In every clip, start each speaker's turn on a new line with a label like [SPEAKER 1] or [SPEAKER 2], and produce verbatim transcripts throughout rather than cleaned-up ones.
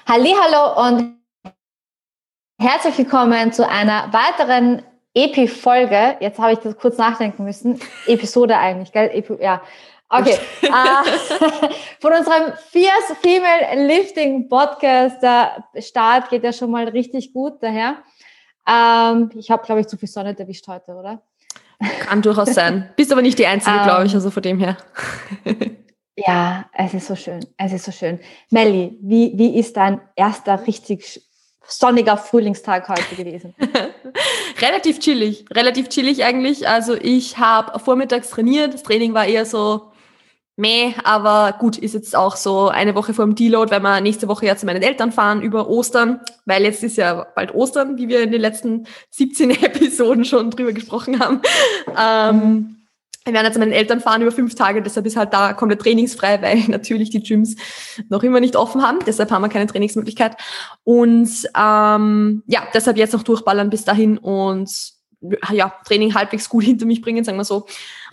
[SPEAKER 1] Hallihallo und herzlich willkommen zu einer weiteren Epi-Folge. Jetzt habe ich das kurz nachdenken müssen. Episode eigentlich, gell? Epi- ja, okay. äh, von unserem Fierce Female Lifting Podcast. Der Start geht ja schon mal richtig gut daher. Ähm, ich habe, glaube ich, zu viel Sonne erwischt heute, oder?
[SPEAKER 2] Kann durchaus sein. Bist aber nicht die Einzige,
[SPEAKER 1] ähm,
[SPEAKER 2] glaube ich, also von dem her.
[SPEAKER 1] Ja, es ist so schön. Es ist so schön. Melli, wie, wie ist dein erster richtig sonniger Frühlingstag heute gewesen?
[SPEAKER 2] Relativ chillig. Relativ chillig eigentlich. Also ich habe vormittags trainiert. Das Training war eher so meh, aber gut, ist jetzt auch so eine Woche vor dem Deload, weil wir nächste Woche ja zu meinen Eltern fahren über Ostern, weil jetzt ist ja bald Ostern, wie wir in den letzten siebzehn Episoden schon drüber gesprochen haben. Ähm,
[SPEAKER 1] Mhm.
[SPEAKER 2] Wir werden jetzt zu meinen Eltern fahren über fünf Tage, deshalb ist halt da komplett trainingsfrei, weil natürlich die Gyms noch immer nicht offen haben. Deshalb haben wir keine Trainingsmöglichkeit. Und ähm, ja, deshalb jetzt noch durchballern bis dahin und ja, Training halbwegs gut hinter mich bringen, sagen wir so.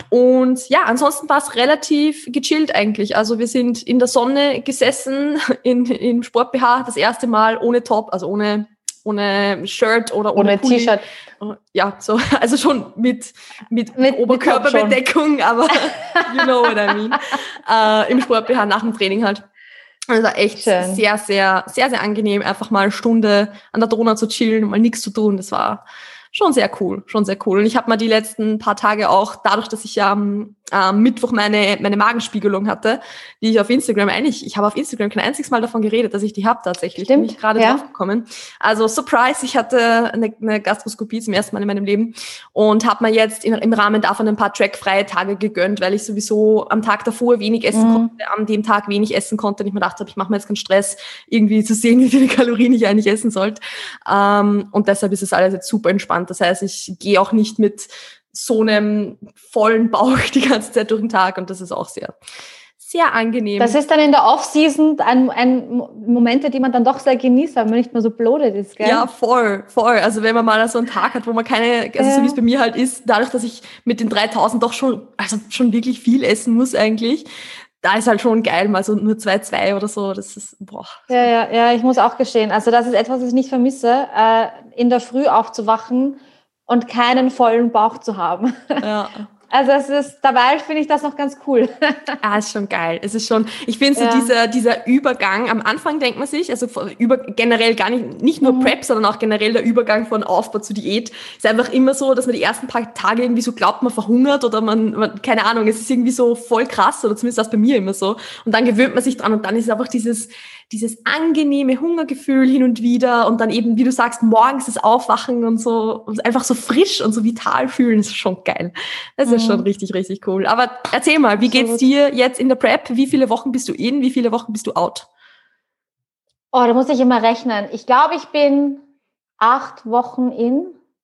[SPEAKER 2] Und ja, ansonsten war es relativ gechillt eigentlich. Also wir sind in der Sonne gesessen, in, in Sport-B H, das erste Mal ohne Top, also ohne ohne Shirt oder ohne,
[SPEAKER 1] ohne T-Shirt.
[SPEAKER 2] Ja, so, also schon mit, mit,
[SPEAKER 1] mit
[SPEAKER 2] Oberkörperbedeckung, mit aber you know what I mean. Äh, Im Sport-B H nach dem Training halt. Also echt Schön. sehr, sehr, sehr, sehr angenehm, einfach mal eine Stunde an der Donau zu chillen und mal nichts zu tun. Das war schon sehr cool, schon sehr cool. Und ich habe mal die letzten paar Tage auch, dadurch, dass ich am ähm, Mittwoch meine meine Magenspiegelung hatte, die ich auf Instagram eigentlich, ich habe auf Instagram kein einziges Mal davon geredet, dass ich die habe tatsächlich.
[SPEAKER 1] Stimmt,
[SPEAKER 2] bin ich gerade
[SPEAKER 1] ja.
[SPEAKER 2] drauf gekommen. Also Surprise, ich hatte eine, eine Gastroskopie zum ersten Mal in meinem Leben und habe mir jetzt in, im Rahmen davon ein paar trackfreie Tage gegönnt, weil ich sowieso am Tag davor wenig essen mhm. konnte, an dem Tag wenig essen konnte und ich mir gedacht habe, ich mache mir jetzt keinen Stress, irgendwie zu sehen, wie viele Kalorien ich eigentlich essen sollte. Ähm, und deshalb ist es alles jetzt super entspannt. Das heißt, ich gehe auch nicht mit so einem vollen Bauch die ganze Zeit durch den Tag und das ist auch sehr, sehr angenehm.
[SPEAKER 1] Das ist dann in der Off-Season ein, ein Momente, die man dann doch sehr genießt, weil man nicht mehr so bloated ist, gell?
[SPEAKER 2] Ja, voll, voll. Also wenn man mal so einen Tag hat, wo man keine, also äh. so wie es bei mir halt ist, dadurch, dass ich mit den dreitausend doch schon, also schon wirklich viel essen muss eigentlich, da ist halt schon geil, mal so nur zwei, zwei oder so, das ist, boah.
[SPEAKER 1] Ja, ja, ja, ich muss auch gestehen, also das ist etwas, was ich nicht vermisse, äh, in der Früh aufzuwachen und keinen vollen Bauch zu haben.
[SPEAKER 2] Ja.
[SPEAKER 1] Also es ist, dabei finde ich das noch ganz cool.
[SPEAKER 2] Ah, ist schon geil. Es ist schon, ich finde so ja. dieser, dieser Übergang, am Anfang denkt man sich, also über, generell gar nicht, nicht nur mhm. Prep, sondern auch generell der Übergang von Aufbau zu Diät, ist einfach immer so, dass man die ersten paar Tage irgendwie so glaubt, man verhungert oder man, man keine Ahnung, es ist irgendwie so voll krass oder zumindest das bei mir immer so. Und dann gewöhnt man sich dran und dann ist es einfach dieses, dieses angenehme Hungergefühl hin und wieder und dann eben, wie du sagst, morgens das Aufwachen und so und einfach so frisch und so vital fühlen, ist schon geil. Das ist mhm. schon richtig, richtig cool. Aber erzähl mal, wie geht's dir jetzt in der Prep? Wie viele Wochen bist du in? Wie viele Wochen bist du out?
[SPEAKER 1] Oh, da muss ich immer rechnen. Ich glaube, ich bin acht Wochen in.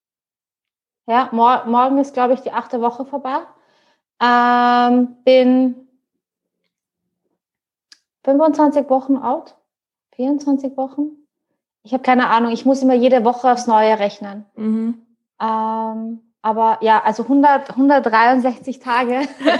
[SPEAKER 1] Ja, mor- morgen ist, glaube ich, die achte Woche vorbei. Ähm, bin fünfundzwanzig Wochen out. vierundzwanzig Wochen. Ich habe keine Ahnung. Ich muss immer jede Woche aufs Neue rechnen.
[SPEAKER 2] Mhm.
[SPEAKER 1] Ähm, aber ja, also hundert, hundertdreiundsechzig Tage.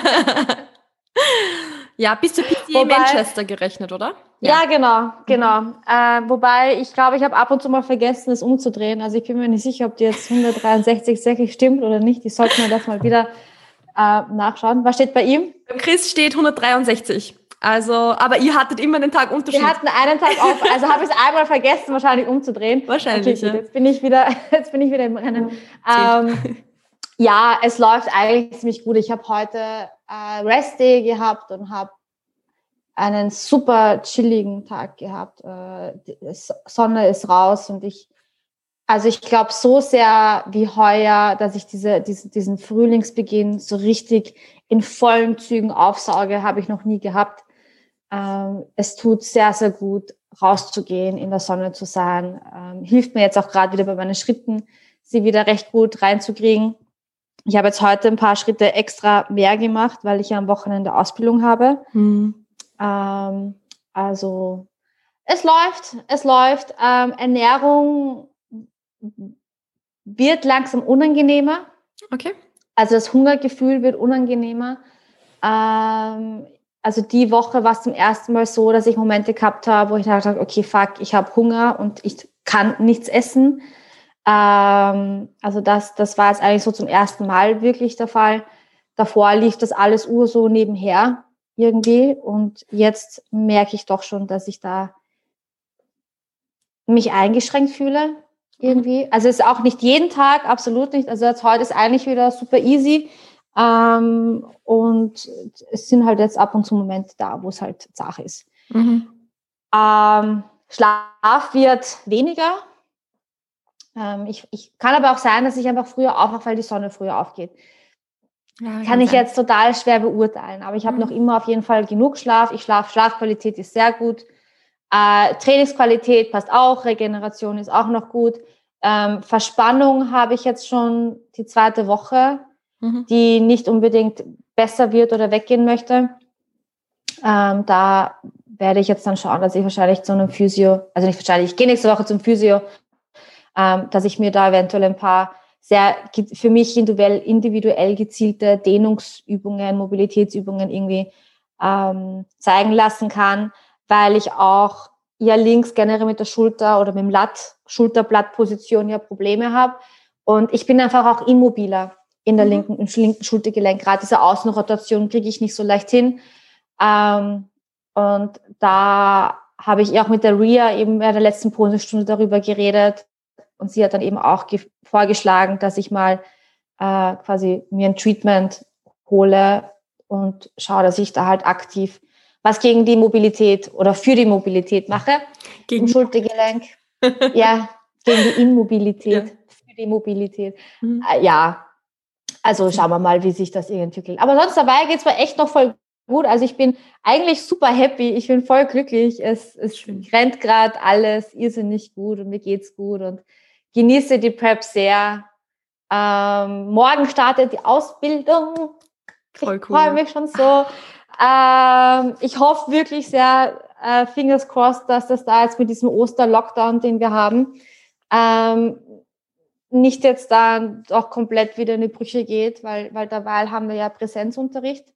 [SPEAKER 2] Ja, bis zu P C A wobei, Manchester gerechnet, oder?
[SPEAKER 1] Ja, ja genau, genau. Mhm. Äh, wobei, ich glaube, ich habe ab und zu mal vergessen, es umzudrehen. Also ich bin mir nicht sicher, ob die jetzt hundertdreiundsechzig wirklich stimmt oder nicht. Ich sollte mir das mal wieder äh, nachschauen. Was steht bei ihm?
[SPEAKER 2] Beim Chris steht hundertdreiundsechzig. Also, aber ihr hattet immer den Tag Unterschied.
[SPEAKER 1] Wir hatten einen Tag auf, also habe ich es einmal vergessen, wahrscheinlich umzudrehen.
[SPEAKER 2] Wahrscheinlich,
[SPEAKER 1] okay, gut,
[SPEAKER 2] ja.
[SPEAKER 1] Jetzt bin ich wieder, jetzt bin ich wieder im Rennen. Ähm, ja, es läuft eigentlich ziemlich gut. Ich habe heute äh, Rest Day gehabt und habe einen super chilligen Tag gehabt. Äh, die Sonne ist raus und ich, also ich glaube so sehr wie heuer, dass ich diese, diese, diesen Frühlingsbeginn so richtig in vollen Zügen aufsauge, habe ich noch nie gehabt. Ähm, es tut sehr, sehr gut, rauszugehen, in der Sonne zu sein. Ähm, hilft mir jetzt auch gerade wieder bei meinen Schritten, sie wieder recht gut reinzukriegen. Ich habe jetzt heute ein paar Schritte extra mehr gemacht, weil ich ja am Wochenende Ausbildung habe.
[SPEAKER 2] Mhm.
[SPEAKER 1] Ähm, also es läuft, es läuft. Ähm, Ernährung wird langsam unangenehmer.
[SPEAKER 2] Okay.
[SPEAKER 1] Also das Hungergefühl wird unangenehmer. Ähm, also die Woche war es zum ersten Mal so, dass ich Momente gehabt habe, wo ich dachte, okay, fuck, ich habe Hunger und ich kann nichts essen. Ähm, also das, das war jetzt eigentlich so zum ersten Mal wirklich der Fall. Davor lief das alles ur so nebenher irgendwie und jetzt merke ich doch schon, dass ich da mich eingeschränkt fühle irgendwie. Also es ist auch nicht jeden Tag, absolut nicht. Also jetzt heute ist eigentlich wieder super easy. Ähm, und es sind halt jetzt ab und zu Momente da, wo es halt Sache ist. Mhm. Ähm, Schlaf wird weniger. Ähm, ich, ich kann aber auch sein, dass ich einfach früher aufwache, weil die Sonne früher aufgeht. Ja, kann ich sein. Jetzt total schwer beurteilen. Aber ich habe mhm. noch immer auf jeden Fall genug Schlaf. Ich schlafe, Schlafqualität ist sehr gut. Äh, Trainingsqualität passt auch. Regeneration ist auch noch gut. Ähm, Verspannung habe ich jetzt schon die zweite Woche, mhm. die nicht unbedingt besser wird oder weggehen möchte. Ähm, da werde ich jetzt dann schauen, dass ich wahrscheinlich zu einem Physio, also nicht wahrscheinlich, ich gehe nächste Woche zum Physio, ähm, dass ich mir da eventuell ein paar sehr für mich individuell, individuell gezielte Dehnungsübungen, Mobilitätsübungen irgendwie ähm, zeigen lassen kann, weil ich auch ja links generell mit der Schulter oder mit dem Latt, Schulterblattposition ja Probleme habe. Und ich bin einfach auch immobiler in der mhm. linken, im linken Schultergelenk. Gerade diese Außenrotation kriege ich nicht so leicht hin. Ähm, und da habe ich auch mit der Ria eben bei der letzten Posestunde darüber geredet. Und sie hat dann eben auch ge- vorgeschlagen, dass ich mal äh, quasi mir ein Treatment hole und schaue, dass ich da halt aktiv was gegen die Mobilität oder für die Mobilität mache. Gegen im Schultergelenk. Ja, gegen die Immobilität, ja. Für die Mobilität. Mhm. Äh, ja, also schauen wir mal, wie sich das entwickelt. Aber sonst dabei geht's mir echt noch voll gut. Also ich bin eigentlich super happy. Ich bin voll glücklich. Es, es rennt gerade alles irrsinnig gut und mir geht's gut und genieße die Prep sehr. Ähm, morgen startet die Ausbildung. Voll cool. Ich freue mich schon so. Ähm, ich hoffe wirklich sehr, äh, fingers crossed, dass das da jetzt mit diesem Oster-Lockdown, den wir haben, ähm, nicht jetzt da auch komplett wieder in die Brüche geht, weil, weil derweil haben wir ja Präsenzunterricht.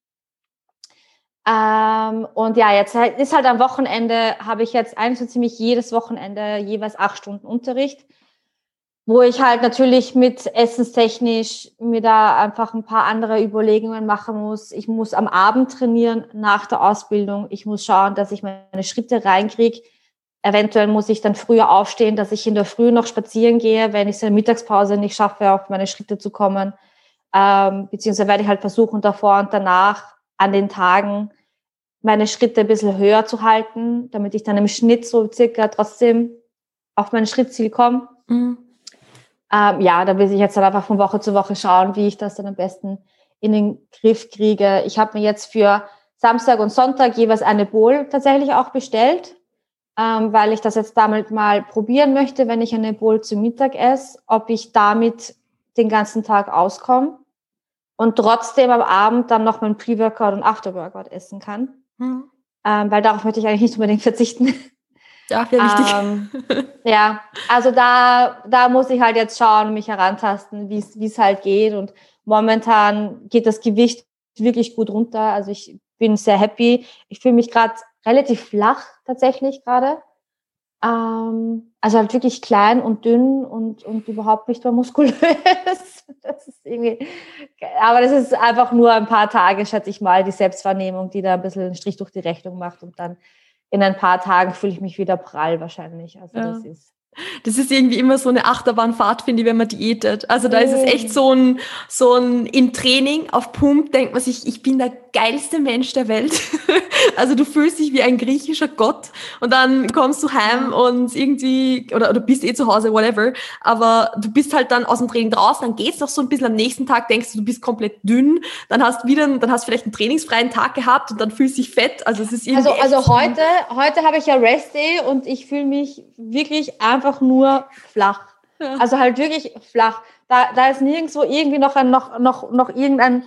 [SPEAKER 1] Ähm, und ja, jetzt ist halt am Wochenende, habe ich jetzt eigentlich so ziemlich jedes Wochenende jeweils acht Stunden Unterricht, wo ich halt natürlich mit essenstechnisch mir da einfach ein paar andere Überlegungen machen muss. Ich muss am Abend trainieren nach der Ausbildung. Ich muss schauen, dass ich meine Schritte reinkriege. Eventuell muss ich dann früher aufstehen, dass ich in der Früh noch spazieren gehe, wenn ich es in der Mittagspause nicht schaffe, auf meine Schritte zu kommen. Ähm, beziehungsweise werde ich halt versuchen, davor und danach an den Tagen meine Schritte ein bisschen höher zu halten, damit ich dann im Schnitt so circa trotzdem auf mein Schrittziel komme. Mhm. Ähm, ja, da will ich jetzt dann einfach von Woche zu Woche schauen, wie ich das dann am besten in den Griff kriege. Ich habe mir jetzt für Samstag und Sonntag jeweils eine Bowl tatsächlich auch bestellt, ähm, weil ich das jetzt damit mal probieren möchte, wenn ich eine Bowl zum Mittag esse, ob ich damit den ganzen Tag auskomme und trotzdem am Abend dann noch mein Pre-Workout und After-Workout essen kann. Mhm. Ähm, weil darauf möchte ich eigentlich nicht unbedingt verzichten.
[SPEAKER 2] Ja, sehr wichtig.
[SPEAKER 1] Ähm, ja, also da, da muss ich halt jetzt schauen, mich herantasten, wie es halt geht. Und momentan geht das Gewicht wirklich gut runter. Also ich bin sehr happy. Ich fühle mich gerade relativ flach tatsächlich gerade. Ähm, also halt wirklich klein und dünn und, und überhaupt nicht mehr muskulös. Das ist irgendwie, aber das ist einfach nur ein paar Tage, schätze ich mal, die Selbstwahrnehmung, die da ein bisschen einen Strich durch die Rechnung macht und dann in ein paar Tagen fühle ich mich wieder prall wahrscheinlich. Also ja. das ist
[SPEAKER 2] Das ist irgendwie immer so eine Achterbahnfahrt, finde ich, wenn man diätet. Also da ist es echt so ein, so ein, im Training auf Pump denkt man sich, ich bin der geilste Mensch der Welt. Also du fühlst dich wie ein griechischer Gott und dann kommst du heim und irgendwie, oder du bist eh zu Hause, whatever, aber du bist halt dann aus dem Training draußen, dann geht's noch so ein bisschen, am nächsten Tag denkst du, du bist komplett dünn, dann hast wieder, dann hast du vielleicht einen trainingsfreien Tag gehabt und dann fühlst du dich fett. Also es ist irgendwie
[SPEAKER 1] Also, also heute, heute habe ich ja Rest Day und ich fühle mich wirklich einfach nur flach. Ja. Also halt wirklich flach. Da, da ist nirgendwo irgendwie noch ein, noch, noch, noch irgendein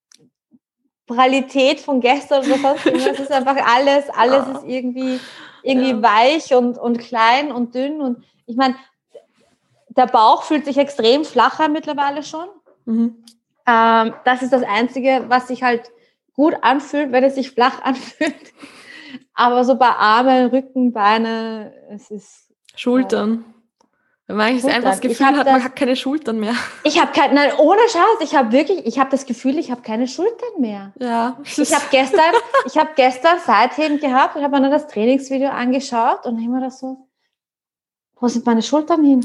[SPEAKER 1] Pralität von gestern oder sonst irgendwas. Es ist einfach alles, alles ist irgendwie, irgendwie ja. weich und, und klein und dünn. Und ich meine, der Bauch fühlt sich extrem flacher mittlerweile schon. Mhm. Ähm, das ist das Einzige, was sich halt gut anfühlt, wenn es sich flach anfühlt. Aber so bei Armen, Rücken, Beine, es ist...
[SPEAKER 2] Schultern. Ja. Wenn man eigentlich einfach das Gefühl hat, das, man hat keine Schultern mehr.
[SPEAKER 1] Ich habe keine, nein, ohne Scheiß, ich habe wirklich, ich habe das Gefühl, ich habe keine Schultern mehr.
[SPEAKER 2] Ja.
[SPEAKER 1] Ich habe gestern, ich habe gestern Seitheben gehabt und habe mir dann das Trainingsvideo angeschaut und immer das so, wo sind meine Schultern hin?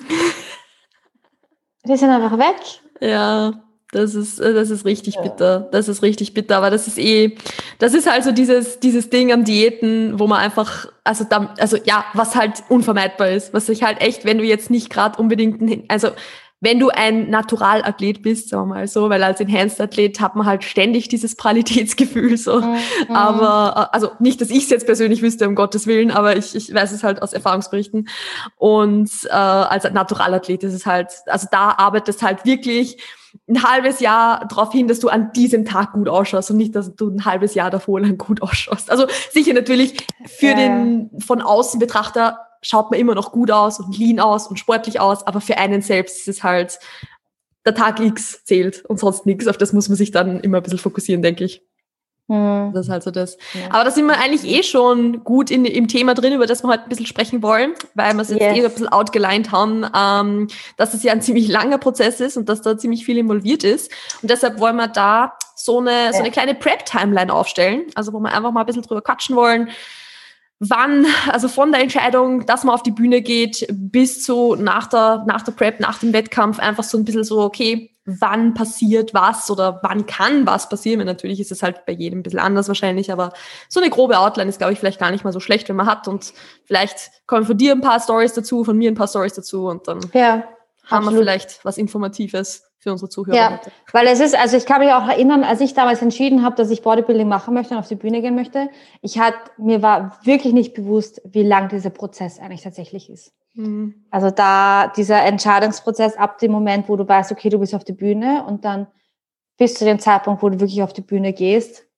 [SPEAKER 1] Die sind einfach weg.
[SPEAKER 2] Ja, das ist, das ist richtig ja. bitter. Das ist richtig bitter, aber das ist eh, das ist halt so dieses, dieses Ding am Diäten, wo man einfach, also da, also ja, was halt unvermeidbar ist, was sich halt echt, wenn du jetzt nicht gerade unbedingt, also wenn du ein Naturalathlet bist, sagen wir mal so, weil als Enhanced-Athlet hat man halt ständig dieses Pralitätsgefühl so. Mhm. Aber, also nicht, dass ich es jetzt persönlich wüsste, um Gottes Willen, aber ich, ich weiß es halt aus Erfahrungsberichten. Und äh, als Naturalathlet ist es halt, also da arbeitest halt wirklich ein halbes Jahr darauf hin, dass du an diesem Tag gut ausschaust und nicht, dass du ein halbes Jahr davor lang gut ausschaust. Also sicher natürlich für ja. den von außen Betrachter schaut man immer noch gut aus und lean aus und sportlich aus, aber für einen selbst ist es halt, der Tag X zählt und sonst nichts. Auf das muss man sich dann immer ein bisschen fokussieren, denke ich. Hm. Das ist halt so das. Ja. Aber da sind wir eigentlich eh schon gut in, im Thema drin, über das wir heute ein bisschen sprechen wollen, weil wir es jetzt yes. eh ein bisschen outgelined haben, ähm, dass es ja ein ziemlich langer Prozess ist und dass da ziemlich viel involviert ist. Und deshalb wollen wir da so eine, so eine kleine Prep-Timeline aufstellen, also wo wir einfach mal ein bisschen drüber quatschen wollen, wann, also von der Entscheidung, dass man auf die Bühne geht, bis zu nach der, nach der Prep, nach dem Wettkampf, einfach so ein bisschen so, okay, wann passiert was oder wann kann was passieren? Weil natürlich ist es halt bei jedem ein bisschen anders wahrscheinlich, aber so eine grobe Outline ist, glaube ich, vielleicht gar nicht mal so schlecht, wenn man hat, und vielleicht kommen von dir ein paar Stories dazu, von mir ein paar Stories dazu, und dann
[SPEAKER 1] ja,
[SPEAKER 2] haben
[SPEAKER 1] absolut.
[SPEAKER 2] wir vielleicht was Informatives für unsere Zuhörer.
[SPEAKER 1] Ja, heute. Weil es ist, also ich kann mich auch erinnern, als ich damals entschieden habe, dass ich Bodybuilding machen möchte und auf die Bühne gehen möchte, ich hatte, mir war wirklich nicht bewusst, wie lang dieser Prozess eigentlich tatsächlich ist. Mhm. Also da dieser Entscheidungsprozess ab dem Moment, wo du weißt, okay, du bist auf die Bühne, und dann bis zu dem Zeitpunkt, wo du wirklich auf die Bühne gehst,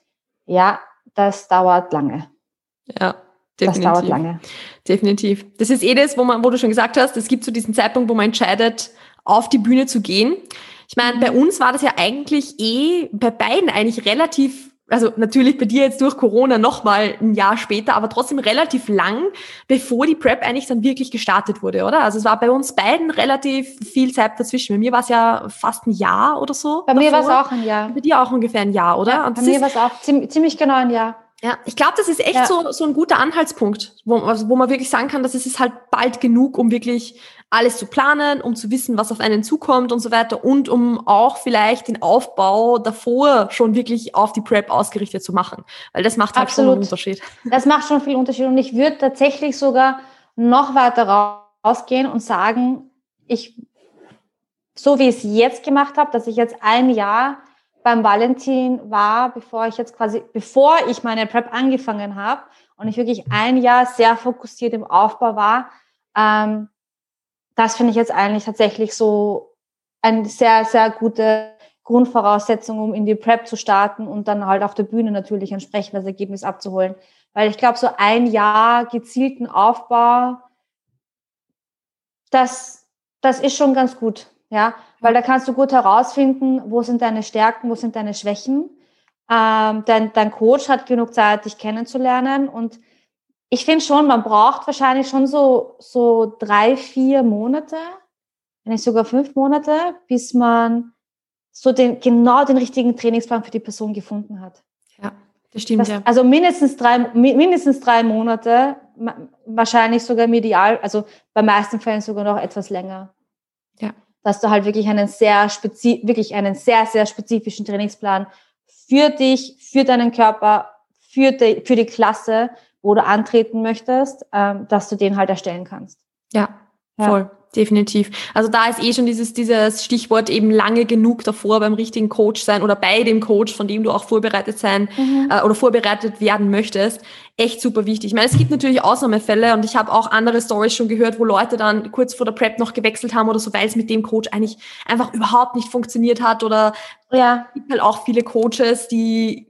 [SPEAKER 1] ja, das dauert lange.
[SPEAKER 2] Ja. Definitiv.
[SPEAKER 1] Das dauert lange.
[SPEAKER 2] Definitiv. Das ist eh das, wo man, wo du schon gesagt hast, es gibt so diesen Zeitpunkt, wo man entscheidet, auf die Bühne zu gehen. Ich meine, mhm. bei uns war das ja eigentlich eh, bei beiden eigentlich relativ, also natürlich bei dir jetzt durch Corona nochmal ein Jahr später, aber trotzdem relativ lang, bevor die Prep eigentlich dann wirklich gestartet wurde, oder? Also es war bei uns beiden relativ viel Zeit dazwischen. Bei mir war es ja fast ein Jahr oder so.
[SPEAKER 1] Bei davor. Mir war es auch ein Jahr.
[SPEAKER 2] Bei dir auch ungefähr ein Jahr, oder?
[SPEAKER 1] Ja,
[SPEAKER 2] Und
[SPEAKER 1] bei mir war es auch ziemlich, ziemlich genau ein Jahr.
[SPEAKER 2] Ja, ich glaube, das ist echt ja. so so ein guter Anhaltspunkt, wo, also wo man wirklich sagen kann, dass es ist halt bald genug, um wirklich alles zu planen, um zu wissen, was auf einen zukommt und so weiter, und um auch vielleicht den Aufbau davor schon wirklich auf die Prep ausgerichtet zu machen, weil das macht halt Absolut. schon einen Unterschied.
[SPEAKER 1] Das macht schon viel Unterschied, und ich würde tatsächlich sogar noch weiter rausgehen und sagen, ich, so wie ich es jetzt gemacht habe, dass ich jetzt ein Jahr beim Valentin war, bevor ich jetzt quasi, bevor ich meine Prep angefangen habe und ich wirklich ein Jahr sehr fokussiert im Aufbau war, ähm, das finde ich jetzt eigentlich tatsächlich so eine sehr, sehr gute Grundvoraussetzung, um in die Prep zu starten und dann halt auf der Bühne natürlich entsprechend das Ergebnis abzuholen. Weil ich glaube, so ein Jahr gezielten Aufbau, das, das ist schon ganz gut. Ja, weil da kannst du gut herausfinden, wo sind deine Stärken, wo sind deine Schwächen. Ähm, dein, dein Coach hat genug Zeit, dich kennenzulernen, und ich finde schon, man braucht wahrscheinlich schon so, so drei, vier Monate, wenn nicht sogar fünf Monate, bis man so den, genau den richtigen Trainingsplan für die Person gefunden hat.
[SPEAKER 2] Ja, das stimmt, das, ja.
[SPEAKER 1] Also mindestens drei, mindestens drei Monate, wahrscheinlich sogar im Ideal, also bei meisten Fällen sogar noch etwas länger.
[SPEAKER 2] Ja.
[SPEAKER 1] Dass du halt wirklich einen sehr spezi- wirklich einen sehr, sehr spezifischen Trainingsplan für dich, für deinen Körper, für die, für die Klasse, wo du antreten möchtest, ähm, dass du den halt erstellen kannst.
[SPEAKER 2] Ja, voll. Ja. Definitiv. Also da ist eh schon dieses, dieses Stichwort eben lange genug davor beim richtigen Coach sein oder bei dem Coach, von dem du auch vorbereitet sein mhm. äh, oder vorbereitet werden möchtest, echt super wichtig. Ich meine, es gibt natürlich Ausnahmefälle, und ich habe auch andere Stories schon gehört, wo Leute dann kurz vor der Prep noch gewechselt haben oder so, weil es mit dem Coach eigentlich einfach überhaupt nicht funktioniert hat, oder
[SPEAKER 1] ja.
[SPEAKER 2] es gibt halt auch viele Coaches, die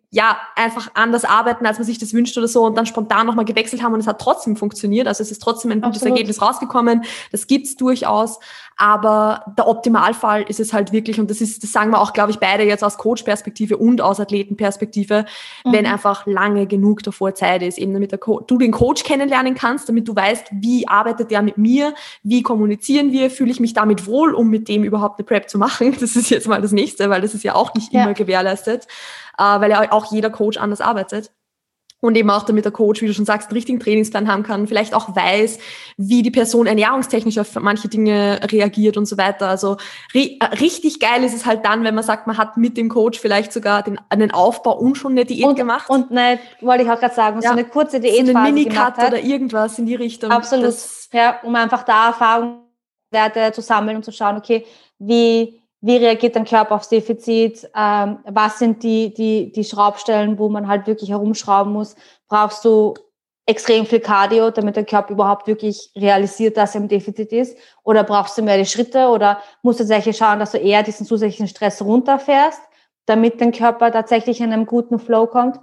[SPEAKER 2] ja, einfach anders arbeiten, als man sich das wünscht oder so und dann spontan nochmal gewechselt haben und es hat trotzdem funktioniert. Also es ist trotzdem ein gutes
[SPEAKER 1] Absolut.
[SPEAKER 2] Ergebnis rausgekommen. Das gibt's durchaus. Aber der Optimalfall ist es halt wirklich, und das ist, das sagen wir auch, glaube ich, beide jetzt aus Coach-Perspektive und aus Athletenperspektive, mhm. wenn einfach lange genug davor Zeit ist, eben damit der Co- du den Coach kennenlernen kannst, damit du weißt, wie arbeitet der mit mir, wie kommunizieren wir, fühle ich mich damit wohl, um mit dem überhaupt eine Prep zu machen. Das ist jetzt mal das Nächste, weil das ist ja auch nicht ja. immer gewährleistet. Weil ja auch jeder Coach anders arbeitet. Und eben auch damit der Coach, wie du schon sagst, einen richtigen Trainingsplan haben kann, vielleicht auch weiß, wie die Person ernährungstechnisch auf manche Dinge reagiert und so weiter. Also ri- richtig geil ist es halt dann, wenn man sagt, man hat mit dem Coach vielleicht sogar den, einen Aufbau und schon eine Diät
[SPEAKER 1] und,
[SPEAKER 2] gemacht.
[SPEAKER 1] Und ne, wollte ich auch gerade sagen, ja, so eine kurze Diätphase
[SPEAKER 2] so eine Minicut oder irgendwas in die Richtung.
[SPEAKER 1] Absolut, das, ja, um einfach da Erfahrungswerte zu sammeln und zu schauen, okay, wie Wie reagiert dein Körper aufs Defizit? Ähm, was sind die, die, die Schraubstellen, wo man halt wirklich herumschrauben muss? Brauchst du extrem viel Cardio, damit der Körper überhaupt wirklich realisiert, dass er im Defizit ist? Oder brauchst du mehr die Schritte? Oder musst du tatsächlich schauen, dass du eher diesen zusätzlichen Stress runterfährst, damit dein Körper tatsächlich in einem guten Flow kommt?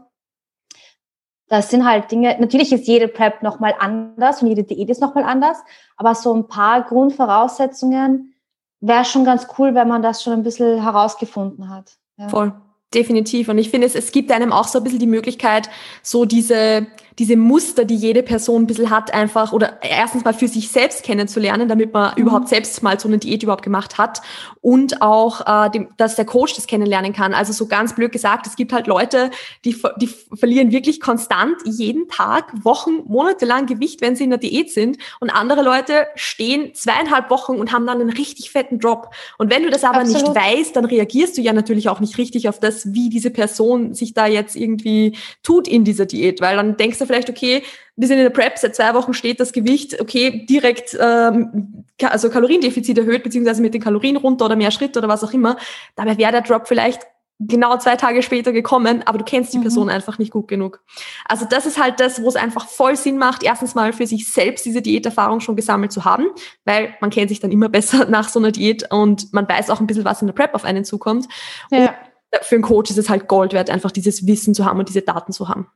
[SPEAKER 1] Das sind halt Dinge, natürlich ist jede Prep nochmal anders und jede Diät ist nochmal anders, aber so ein paar Grundvoraussetzungen wäre schon ganz cool, wenn man das schon ein bisschen herausgefunden hat. Ja.
[SPEAKER 2] Voll, definitiv. Und ich finde, es, es gibt einem auch so ein bisschen die Möglichkeit, so diese, diese Muster, die jede Person ein bisschen hat, einfach, oder erstens mal für sich selbst kennenzulernen, damit man mhm. überhaupt selbst mal so eine Diät überhaupt gemacht hat und auch, äh, dem, dass der Coach das kennenlernen kann. Also so ganz blöd gesagt, es gibt halt Leute, die, die verlieren wirklich konstant jeden Tag, Wochen, Monate lang Gewicht, wenn sie in der Diät sind, und andere Leute stehen zweieinhalb Wochen und haben dann einen richtig fetten Drop. Und wenn du das aber Absolut. Nicht weißt, dann reagierst du ja natürlich auch nicht richtig auf das, wie diese Person sich da jetzt irgendwie tut in dieser Diät, weil dann denkst du vielleicht, okay, wir sind in der Prep, seit zwei Wochen steht das Gewicht, okay, direkt ähm, also Kaloriendefizit erhöht, beziehungsweise mit den Kalorien runter oder mehr Schritt oder was auch immer. Dabei wäre der Drop vielleicht genau zwei Tage später gekommen, aber du kennst die Person mhm. einfach nicht gut genug. Also das ist halt das, wo es einfach voll Sinn macht, erstens mal für sich selbst diese Diäterfahrung schon gesammelt zu haben, weil man kennt sich dann immer besser nach so einer Diät und man weiß auch ein bisschen, was in der Prep auf einen zukommt. Ja. Und für einen Coach ist es halt Gold wert, einfach dieses Wissen zu haben und diese Daten zu haben.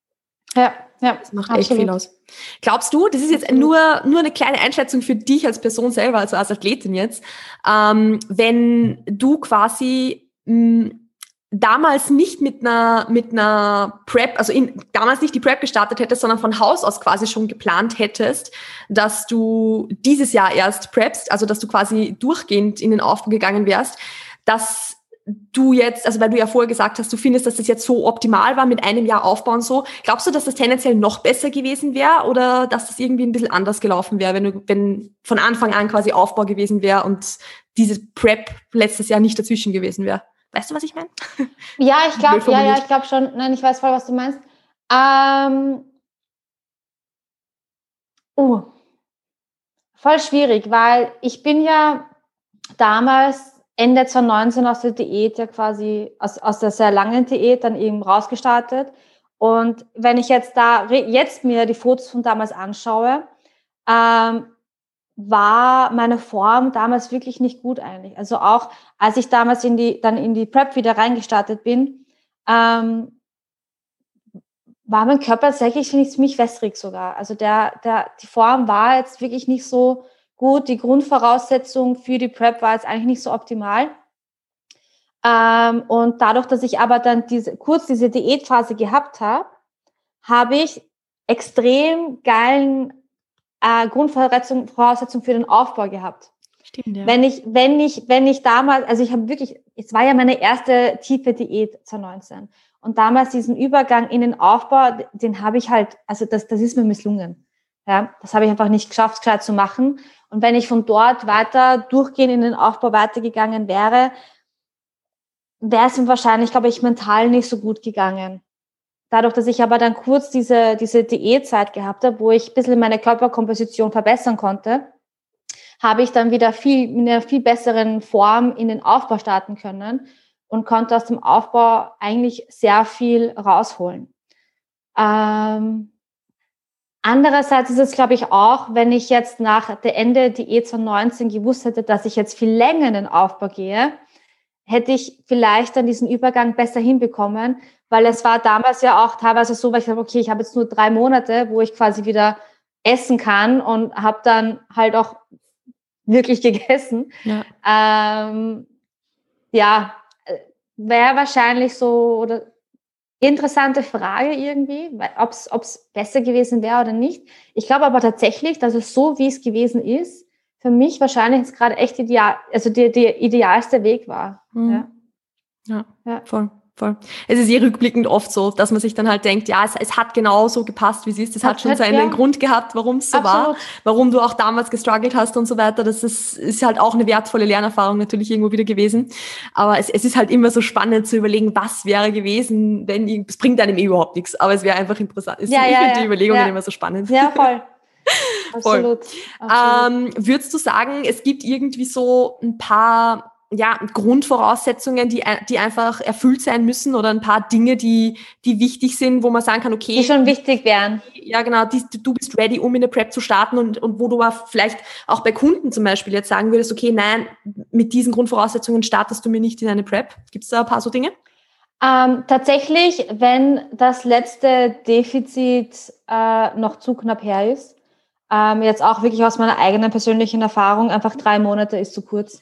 [SPEAKER 1] Ja, ja.
[SPEAKER 2] Das macht
[SPEAKER 1] absolut.
[SPEAKER 2] echt viel aus. Glaubst du, das ist jetzt nur, nur eine kleine Einschätzung für dich als Person selber, also als Athletin jetzt, ähm, wenn du quasi mh, damals nicht mit einer, mit einer Prep, also in, damals nicht die Prep gestartet hättest, sondern von Haus aus quasi schon geplant hättest, dass du dieses Jahr erst preppst, also dass du quasi durchgehend in den Aufbau gegangen wärst, dass du jetzt, also weil du ja vorher gesagt hast, du findest, dass das jetzt so optimal war mit einem Jahr Aufbau und so, glaubst du, dass das tendenziell noch besser gewesen wäre oder dass das irgendwie ein bisschen anders gelaufen wäre, wenn du, wenn von Anfang an quasi Aufbau gewesen wäre und diese Prep letztes Jahr nicht dazwischen gewesen wäre? Weißt du, was ich meine?
[SPEAKER 1] Ja, ich glaube, ja, ja, ich glaube schon. Nein, ich weiß voll, was du meinst. Ähm, uh, voll schwierig, weil ich bin ja damals Ende zwanzig neunzehn aus der Diät ja quasi, aus, aus der sehr langen Diät dann eben rausgestartet. Und wenn ich jetzt da, jetzt mir die Fotos von damals anschaue, ähm, war meine Form damals wirklich nicht gut eigentlich. Also auch, als ich damals in die, dann in die Prep wieder reingestartet bin, ähm, war mein Körper tatsächlich, finde ich, ziemlich wässrig sogar. Also der, der, die Form war jetzt wirklich nicht so gut, die Grundvoraussetzung für die Prep war jetzt eigentlich nicht so optimal. Ähm, und dadurch, dass ich aber dann diese, kurz diese Diätphase gehabt habe, habe ich extrem geilen äh, Grundvoraussetzungen für den Aufbau gehabt.
[SPEAKER 2] Stimmt, ja.
[SPEAKER 1] Wenn ich, wenn ich, wenn ich damals, also ich habe wirklich, es war ja meine erste tiefe Diät zwanzig neunzehn. Und damals diesen Übergang in den Aufbau, den habe ich halt, also das, das ist mir misslungen. Ja, das habe ich einfach nicht geschafft, klar zu machen. Und wenn ich von dort weiter durchgehend in den Aufbau weitergegangen wäre, wäre es mir wahrscheinlich, glaube ich, mental nicht so gut gegangen. Dadurch, dass ich aber dann kurz diese, diese Diätzeit gehabt habe, wo ich ein bisschen meine Körperkomposition verbessern konnte, habe ich dann wieder viel, in einer viel besseren Form in den Aufbau starten können und konnte aus dem Aufbau eigentlich sehr viel rausholen. Ähm, Andererseits ist es, glaube ich, auch, wenn ich jetzt nach der Ende Diät zwanzig neunzehn gewusst hätte, dass ich jetzt viel länger in den Aufbau gehe, hätte ich vielleicht dann diesen Übergang besser hinbekommen, weil es war damals ja auch teilweise so, weil ich dachte, okay, ich habe jetzt nur drei Monate, wo ich quasi wieder essen kann und habe dann halt auch wirklich gegessen. Ja, ähm, ja wäre wahrscheinlich so, oder interessante Frage irgendwie, ob es besser gewesen wäre oder nicht. Ich glaube aber tatsächlich, dass es so, wie es gewesen ist, für mich wahrscheinlich jetzt gerade echt ideal, also der, der idealste Weg war.
[SPEAKER 2] Mhm. Ja. Ja, ja, voll, voll. Es ist eh rückblickend oft so, dass man sich dann halt denkt, ja, es, es hat genau so gepasst, wie es ist. Es hat, hat schon seinen ja. Grund gehabt, warum es so Absolut. war, warum du auch damals gestruggelt hast und so weiter. Das ist, ist halt auch eine wertvolle Lernerfahrung natürlich irgendwo wieder gewesen. Aber es, es ist halt immer so spannend zu überlegen, was wäre gewesen, wenn, es bringt einem eh überhaupt nichts, aber es wäre einfach interessant. Es,
[SPEAKER 1] ja,
[SPEAKER 2] ich
[SPEAKER 1] ja,
[SPEAKER 2] finde
[SPEAKER 1] ja.
[SPEAKER 2] die Überlegungen
[SPEAKER 1] ja.
[SPEAKER 2] immer so spannend.
[SPEAKER 1] Ja, voll. Absolut.
[SPEAKER 2] Absolut. Ähm, würdest du sagen, es gibt irgendwie so ein paar ja, Grundvoraussetzungen, die, die einfach erfüllt sein müssen oder ein paar Dinge, die, die wichtig sind, wo man sagen kann, okay.
[SPEAKER 1] Die schon wichtig wären.
[SPEAKER 2] Ja, genau, die, du bist ready, um in der Prep zu starten und, und wo du aber vielleicht auch bei Kunden zum Beispiel jetzt sagen würdest, okay, nein, mit diesen Grundvoraussetzungen startest du mir nicht in eine Prep. Gibt es da ein paar so Dinge?
[SPEAKER 1] Ähm, tatsächlich, wenn das letzte Defizit äh, noch zu knapp her ist, ähm, jetzt auch wirklich aus meiner eigenen persönlichen Erfahrung, einfach drei Monate ist zu kurz.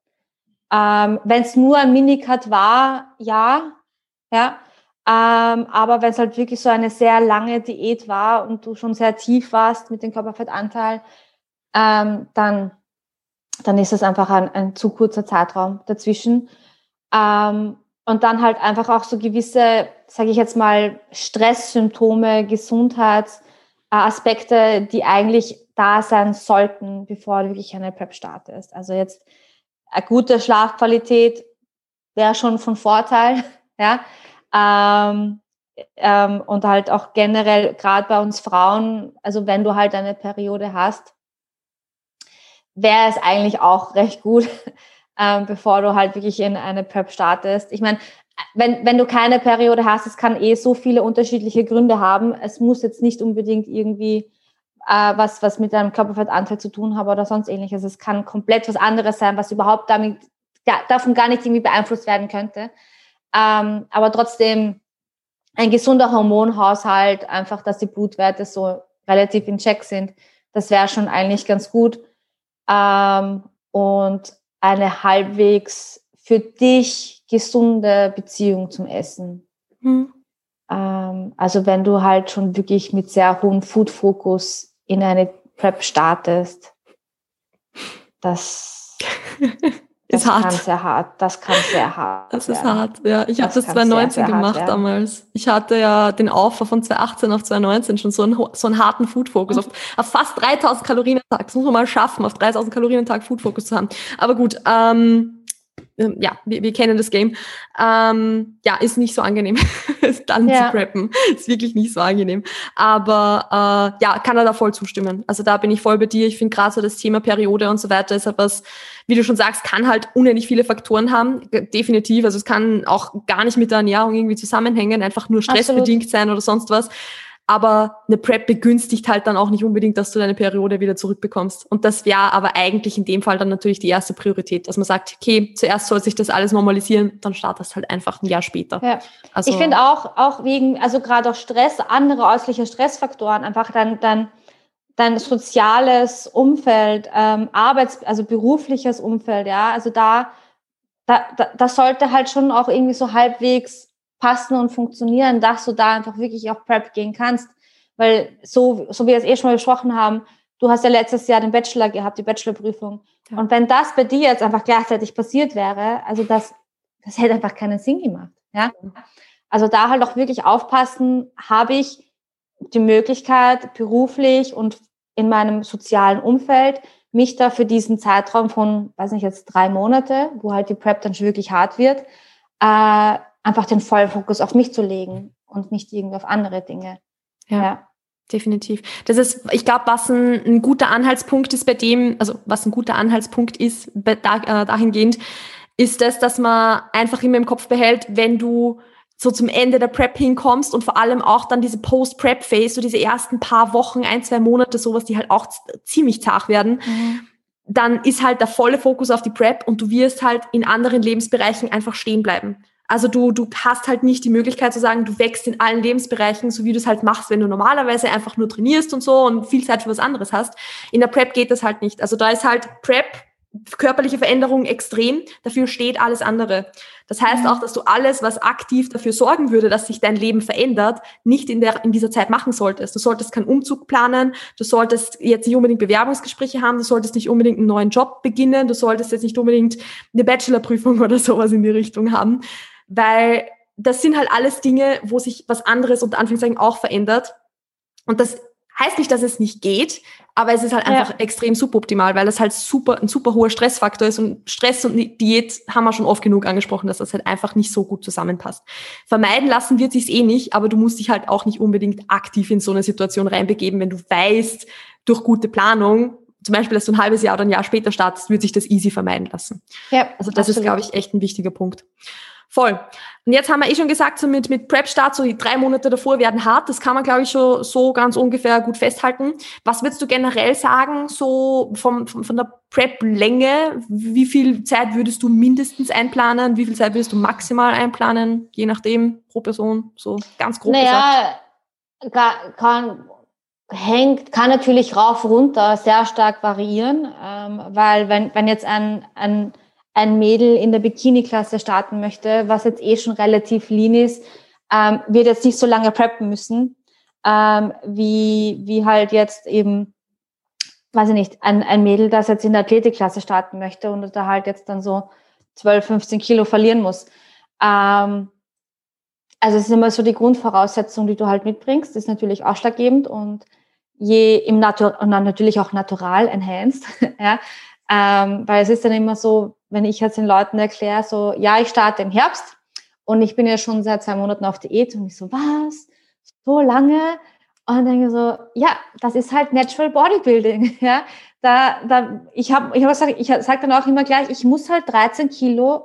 [SPEAKER 1] Ähm, wenn es nur ein Minicut war, ja, ja, ähm, aber wenn es halt wirklich so eine sehr lange Diät war und du schon sehr tief warst mit dem Körperfettanteil, ähm, dann, dann ist es einfach ein, ein zu kurzer Zeitraum dazwischen. Ähm, und dann halt einfach auch so gewisse, sage ich jetzt mal, Stresssymptome, Gesundheitsaspekte, die eigentlich da sein sollten, bevor du wirklich eine Prep startest. Also jetzt eine gute Schlafqualität wäre schon von Vorteil, ja. Ähm, ähm, und halt auch generell, gerade bei uns Frauen, also wenn du halt eine Periode hast, wäre es eigentlich auch recht gut, ähm, bevor du halt wirklich in eine Prep startest. Ich meine, wenn, wenn du keine Periode hast, es kann eh so viele unterschiedliche Gründe haben. Es muss jetzt nicht unbedingt irgendwie äh, was, was mit deinem Körperfettanteil zu tun haben oder sonst ähnliches. Es kann komplett was anderes sein, was überhaupt damit, ja, davon gar nicht irgendwie beeinflusst werden könnte. Ähm, aber trotzdem ein gesunder Hormonhaushalt, einfach, dass die Blutwerte so relativ in Check sind, das wäre schon eigentlich ganz gut. Ähm, und eine halbwegs für dich gesunde Beziehung zum Essen. Hm. Ähm, also wenn du halt schon wirklich mit sehr hohem Food-Fokus in eine Prep startest, das, das kann hart. sehr hart. Das kann sehr hart
[SPEAKER 2] Das ist
[SPEAKER 1] werden.
[SPEAKER 2] hart, ja. Ich habe das zwanzig neunzehn gemacht damals. Ich hatte ja den Aufbau von zwanzig achtzehn auf zwanzig neunzehn schon so einen, so einen harten Food-Fokus. Mhm. Auf, auf fast dreitausend Kalorien am Tag. Das muss man mal schaffen, auf dreitausend Kalorien am Tag Food-Fokus zu haben. Aber gut, ähm, ja, wir, wir kennen das Game. Ähm, ja, ist nicht so angenehm, dann ja. zu preppen. Ist wirklich nicht so angenehm. Aber äh, ja, kann er da voll zustimmen. Also da bin ich voll bei dir. Ich finde gerade so das Thema Periode und so weiter ist etwas, wie du schon sagst, kann halt unendlich viele Faktoren haben. Definitiv. Also es kann auch gar nicht mit der Ernährung irgendwie zusammenhängen, einfach nur stressbedingt sein oder sonst was. Aber eine Prep begünstigt halt dann auch nicht unbedingt, dass du deine Periode wieder zurückbekommst. Und das wäre aber eigentlich in dem Fall dann natürlich die erste Priorität, dass man sagt, okay, zuerst soll sich das alles normalisieren, dann startest halt einfach ein Jahr später. Ja.
[SPEAKER 1] Also, ich finde auch, auch wegen, also gerade auch Stress, andere äußerliche Stressfaktoren, einfach dann, dann dein soziales Umfeld, ähm, Arbeits-, also berufliches Umfeld, ja, also da, da, da, das sollte halt schon auch irgendwie so halbwegs passen und funktionieren, dass du da einfach wirklich auch Prep gehen kannst. Weil so, so wie wir es eh schon mal besprochen haben, du hast ja letztes Jahr den Bachelor gehabt, die Bachelorprüfung. Ja. Und wenn das bei dir jetzt einfach gleichzeitig passiert wäre, also das, das hätte einfach keinen Sinn gemacht. Ja? Also da halt auch wirklich aufpassen, habe ich die Möglichkeit, beruflich und in meinem sozialen Umfeld, mich da für diesen Zeitraum von, weiß nicht, jetzt drei Monate, wo halt die Prep dann schon wirklich hart wird, äh, einfach den Vollfokus auf mich zu legen und nicht irgendwie auf andere Dinge.
[SPEAKER 2] Ja, ja. Definitiv. Das ist, ich glaube, was ein, ein guter Anhaltspunkt ist bei dem, also was ein guter Anhaltspunkt ist bei, da, äh, dahingehend, ist das, dass man einfach immer im Kopf behält, wenn du so zum Ende der Prep hinkommst und vor allem auch dann diese Post-Prep-Phase, so diese ersten paar Wochen, ein, zwei Monate, sowas, die halt auch z- ziemlich zart werden, mhm. dann ist halt der volle Fokus auf die Prep und du wirst halt in anderen Lebensbereichen einfach stehen bleiben. Also du, du hast halt nicht die Möglichkeit zu sagen, du wächst in allen Lebensbereichen, so wie du es halt machst, wenn du normalerweise einfach nur trainierst und so und viel Zeit für was anderes hast. In der Prep geht das halt nicht. Also da ist halt Prep, körperliche Veränderung extrem, dafür steht alles andere. Das heißt auch, dass du alles, was aktiv dafür sorgen würde, dass sich dein Leben verändert, nicht in der, in dieser Zeit machen solltest. Du solltest keinen Umzug planen, du solltest jetzt nicht unbedingt Bewerbungsgespräche haben, du solltest nicht unbedingt einen neuen Job beginnen, du solltest jetzt nicht unbedingt eine Bachelorprüfung oder sowas in die Richtung haben, weil das sind halt alles Dinge, wo sich was anderes unter Anführungszeichen auch verändert. Und das heißt nicht, dass es nicht geht, aber es ist halt einfach ja. extrem suboptimal, weil das halt super, ein super hoher Stressfaktor ist und Stress und Diät haben wir schon oft genug angesprochen, dass das halt einfach nicht so gut zusammenpasst. Vermeiden lassen wird sich's eh nicht, aber du musst dich halt auch nicht unbedingt aktiv in so eine Situation reinbegeben, wenn du weißt, durch gute Planung, zum Beispiel, dass du ein halbes Jahr oder ein Jahr später startest, wird sich das easy vermeiden lassen. Ja, also das absolut. Ist, glaube ich, echt ein wichtiger Punkt. Voll. Und jetzt haben wir eh schon gesagt, so mit, mit Prep-Start, so die drei Monate davor werden hart. Das kann man, glaube ich, schon so ganz ungefähr gut festhalten. Was würdest du generell sagen, so vom, vom, von der Prep-Länge? Wie viel Zeit würdest du mindestens einplanen? Wie viel Zeit würdest du maximal einplanen? Je nachdem, pro Person, so ganz grob
[SPEAKER 1] naja, gesagt. Kann, hängt, kann natürlich rauf, runter sehr stark variieren, ähm, weil wenn, wenn jetzt ein, ein ein Mädel in der Bikini-Klasse starten möchte, was jetzt eh schon relativ lean ist, ähm, wird jetzt nicht so lange preppen müssen, ähm, wie, wie halt jetzt eben, weiß ich nicht, ein, ein Mädel, das jetzt in der Athletikklasse starten möchte und da halt jetzt dann so zwölf, fünfzehn Kilo verlieren muss. Ähm, also es ist immer so die Grundvoraussetzung, die du halt mitbringst, ist natürlich ausschlaggebend und je im Natur, und dann natürlich auch natural enhanced, ja, ähm, weil es ist dann immer so, wenn ich jetzt den Leuten erkläre, so, ja, ich starte im Herbst und ich bin ja schon seit zwei Monaten auf Diät und ich so, was? So lange? Und dann denke ich so, ja, das ist halt Natural Bodybuilding, ja. Da, da, ich habe, ich habe gesagt, ich sage dann auch immer gleich, ich muss halt dreizehn Kilo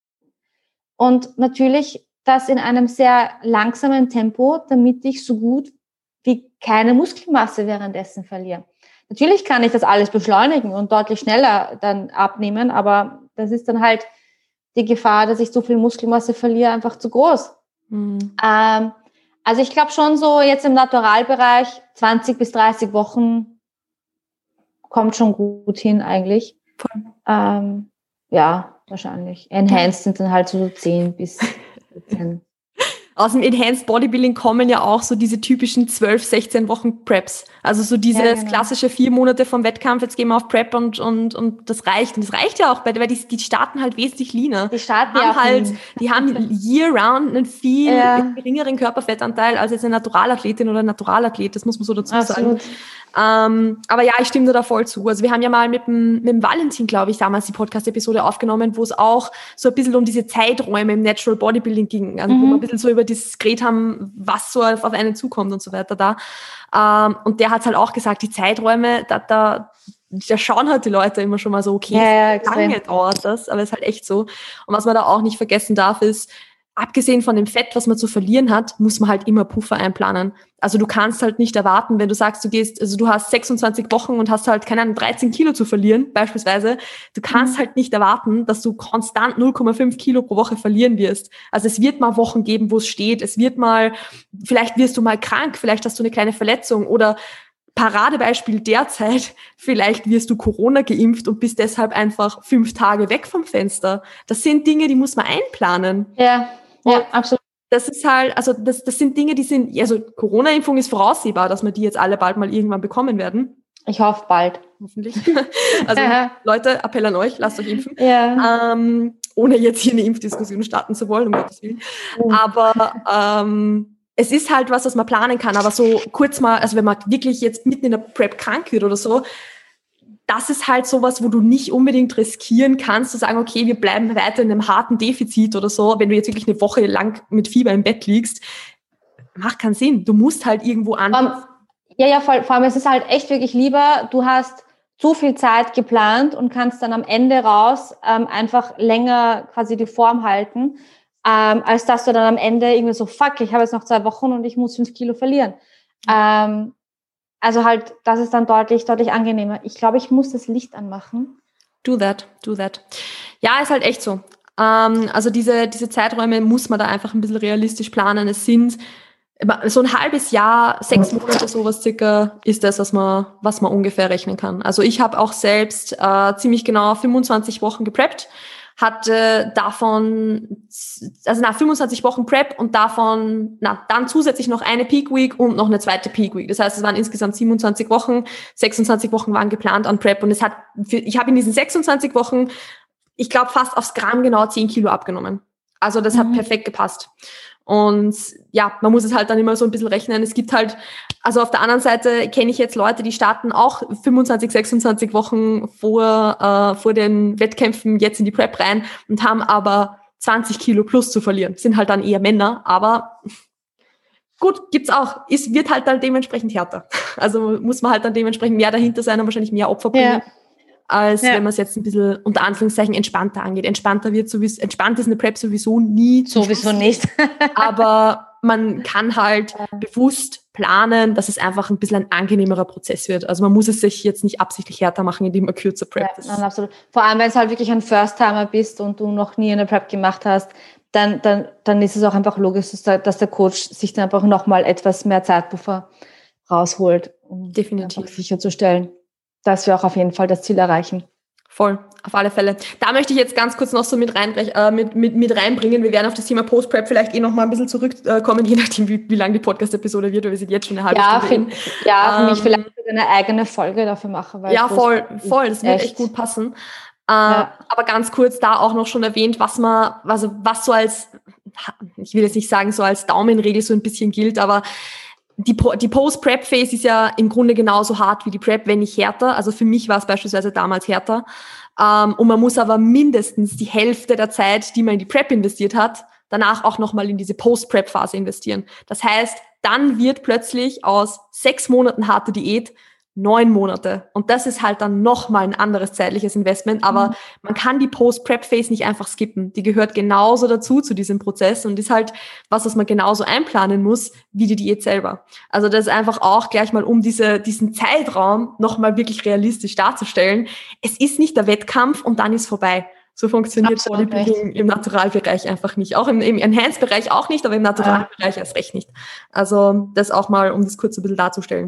[SPEAKER 1] und natürlich das in einem sehr langsamen Tempo, damit ich so gut wie keine Muskelmasse währenddessen verliere. Natürlich kann ich das alles beschleunigen und deutlich schneller dann abnehmen, aber das ist dann halt die Gefahr, dass ich so viel Muskelmasse verliere, einfach zu groß. Mhm. Ähm, also ich glaube schon so jetzt im Naturalbereich zwanzig bis dreißig Wochen kommt schon gut hin eigentlich. Ähm, ja, wahrscheinlich. Enhanced sind dann halt so zehn bis siebzehn.
[SPEAKER 2] Aus dem Enhanced Bodybuilding kommen ja auch so diese typischen zwölf, sechzehn Wochen Preps. Also so dieses ja, genau. klassische vier Monate vom Wettkampf, jetzt gehen wir auf Prep und, und, und das reicht. Und das reicht ja auch, weil die, die starten halt wesentlich leaner.
[SPEAKER 1] Die starten
[SPEAKER 2] die haben
[SPEAKER 1] ja
[SPEAKER 2] halt, die haben year-round einen viel ja. geringeren Körperfettanteil als jetzt eine Naturalathletin oder ein Naturalathlet. Das muss man so dazu Absolut. sagen. Ähm, aber ja, ich stimme dir da voll zu. Also wir haben ja mal mit dem, mit dem Valentin, glaube ich, damals die Podcast-Episode aufgenommen, wo es auch so ein bisschen um diese Zeiträume im Natural Bodybuilding ging. Also mhm. wo wir ein bisschen so über das geredet haben, was so auf einen zukommt und so weiter da. Ähm, und der hat halt auch gesagt, die Zeiträume, da, da, da schauen halt die Leute immer schon mal so, okay,
[SPEAKER 1] ja, ja,
[SPEAKER 2] lange dauert das, aber es ist halt echt so. Und was man da auch nicht vergessen darf, ist, abgesehen von dem Fett, was man zu verlieren hat, muss man halt immer Puffer einplanen. Also du kannst halt nicht erwarten, wenn du sagst, du gehst, also du hast sechsundzwanzig Wochen und hast halt, keine Ahnung, dreizehn Kilo zu verlieren, beispielsweise. Du kannst mhm. halt nicht erwarten, dass du konstant null Komma fünf Kilo pro Woche verlieren wirst. Also es wird mal Wochen geben, wo es steht. Es wird mal, vielleicht wirst du mal krank, vielleicht hast du eine kleine Verletzung oder Paradebeispiel derzeit, vielleicht wirst du Corona geimpft und bist deshalb einfach fünf Tage weg vom Fenster. Das sind Dinge, die muss man einplanen.
[SPEAKER 1] Ja, ja, absolut.
[SPEAKER 2] Das ist halt, also das, das sind Dinge, die sind, also Corona-Impfung ist voraussehbar, dass wir die jetzt alle bald mal irgendwann bekommen werden.
[SPEAKER 1] Ich hoffe bald.
[SPEAKER 2] Hoffentlich. Also Leute, Appell an euch, lasst euch impfen.
[SPEAKER 1] Ja.
[SPEAKER 2] Ähm, ohne jetzt hier eine Impfdiskussion starten zu wollen, um Gottes Willen. Oh. Aber ähm, es ist halt was, was man planen kann, aber so kurz mal, also wenn man wirklich jetzt mitten in der Prep krank wird oder so, das ist halt sowas, wo du nicht unbedingt riskieren kannst, zu sagen, okay, wir bleiben weiter in einem harten Defizit oder so, wenn du jetzt wirklich eine Woche lang mit Fieber im Bett liegst. Macht keinen Sinn. Du musst halt irgendwo an.
[SPEAKER 1] Um, ja, ja, vor, vor allem, es ist halt echt wirklich lieber, du hast zu viel Zeit geplant und kannst dann am Ende raus ähm, einfach länger quasi die Form halten, ähm, als dass du dann am Ende irgendwie so, fuck, ich habe jetzt noch zwei Wochen und ich muss fünf Kilo verlieren. Ähm, also halt, das ist dann deutlich, deutlich angenehmer. Ich glaube, ich muss das Licht anmachen.
[SPEAKER 2] Do that, do that. Ja, ist halt echt so. Ähm, also diese, diese Zeiträume muss man da einfach ein bisschen realistisch planen. Es sind so ein halbes Jahr, sechs Monate sowas circa, ist das, was man, was man ungefähr rechnen kann. Also ich habe auch selbst äh, ziemlich genau fünfundzwanzig Wochen gepreppt, hatte davon, also na, fünfundzwanzig Wochen Prep und davon, na, dann zusätzlich noch eine Peak Week und noch eine zweite Peak Week. Das heißt, es waren insgesamt siebenundzwanzig Wochen, sechsundzwanzig Wochen waren geplant an Prep und es hat, für, ich habe in diesen sechsundzwanzig Wochen, ich glaube, fast aufs Gramm genau zehn Kilo abgenommen. Also das mhm. hat perfekt gepasst. Und ja, man muss es halt dann immer so ein bisschen rechnen. Es gibt halt, also auf der anderen Seite kenne ich jetzt Leute, die starten auch fünfundzwanzig, sechsundzwanzig Wochen vor, äh, vor den Wettkämpfen jetzt in die Prep rein und haben aber zwanzig Kilo plus zu verlieren. Sind halt dann eher Männer, aber gut, gibt's auch. Es wird halt dann dementsprechend härter. Also muss man halt dann dementsprechend mehr dahinter sein und wahrscheinlich mehr Opfer bringen. Ja. Als ja. wenn man es jetzt ein bisschen unter Anführungszeichen entspannter angeht. Entspannter wird sowieso, entspannt ist eine Prep sowieso nie.
[SPEAKER 1] Sowieso nicht.
[SPEAKER 2] Aber man kann halt ja. bewusst planen, dass es einfach ein bisschen ein angenehmerer Prozess wird. Also man muss es sich jetzt nicht absichtlich härter machen, indem man kürzer preppt.
[SPEAKER 1] Ja, nein, absolut. Vor allem, wenn es halt wirklich ein First-Timer bist und du noch nie eine Prep gemacht hast, dann, dann, dann ist es auch einfach logisch, dass der, dass der Coach sich dann einfach nochmal etwas mehr Zeitpuffer rausholt, um
[SPEAKER 2] definitiv
[SPEAKER 1] sicherzustellen, dass wir auch auf jeden Fall das Ziel erreichen.
[SPEAKER 2] Voll, auf alle Fälle. Da möchte ich jetzt ganz kurz noch so mit, rein, äh, mit, mit, mit reinbringen. Wir werden auf das Thema Post-Prep vielleicht eh noch mal ein bisschen zurückkommen, je nachdem, wie, wie lang die Podcast-Episode wird, weil wir sind jetzt schon eine halbe
[SPEAKER 1] ja,
[SPEAKER 2] Stunde.
[SPEAKER 1] Find, ja, für ähm, mich vielleicht eine eigene Folge dafür machen. Weil
[SPEAKER 2] ja, voll, voll. Das wird echt, echt gut passen. Äh, ja. Aber ganz kurz da auch noch schon erwähnt, was man, also was so als, ich will jetzt nicht sagen, so als Daumenregel so ein bisschen gilt, aber Die, die Post-Prep-Phase ist ja im Grunde genauso hart wie die Prep, wenn nicht härter. Also für mich war es beispielsweise damals härter. Ähm, und man muss aber mindestens die Hälfte der Zeit, die man in die Prep investiert hat, danach auch nochmal in diese Post-Prep-Phase investieren. Das heißt, dann wird plötzlich aus sechs Monaten harte Diät neun Monate. Und das ist halt dann nochmal ein anderes zeitliches Investment. Aber mhm. man kann die Post-Prep-Phase nicht einfach skippen. Die gehört genauso dazu, zu diesem Prozess und ist halt was, was man genauso einplanen muss, wie die Diät selber. Also das ist einfach auch gleich mal, um diese, diesen Zeitraum nochmal wirklich realistisch darzustellen. Es ist nicht der Wettkampf und dann ist vorbei. So funktioniert Bodybuilding im Naturalbereich einfach nicht. Auch im, im Enhanced-Bereich auch nicht, aber im Naturalbereich ja. erst recht nicht. Also das auch mal, um das kurz ein bisschen darzustellen.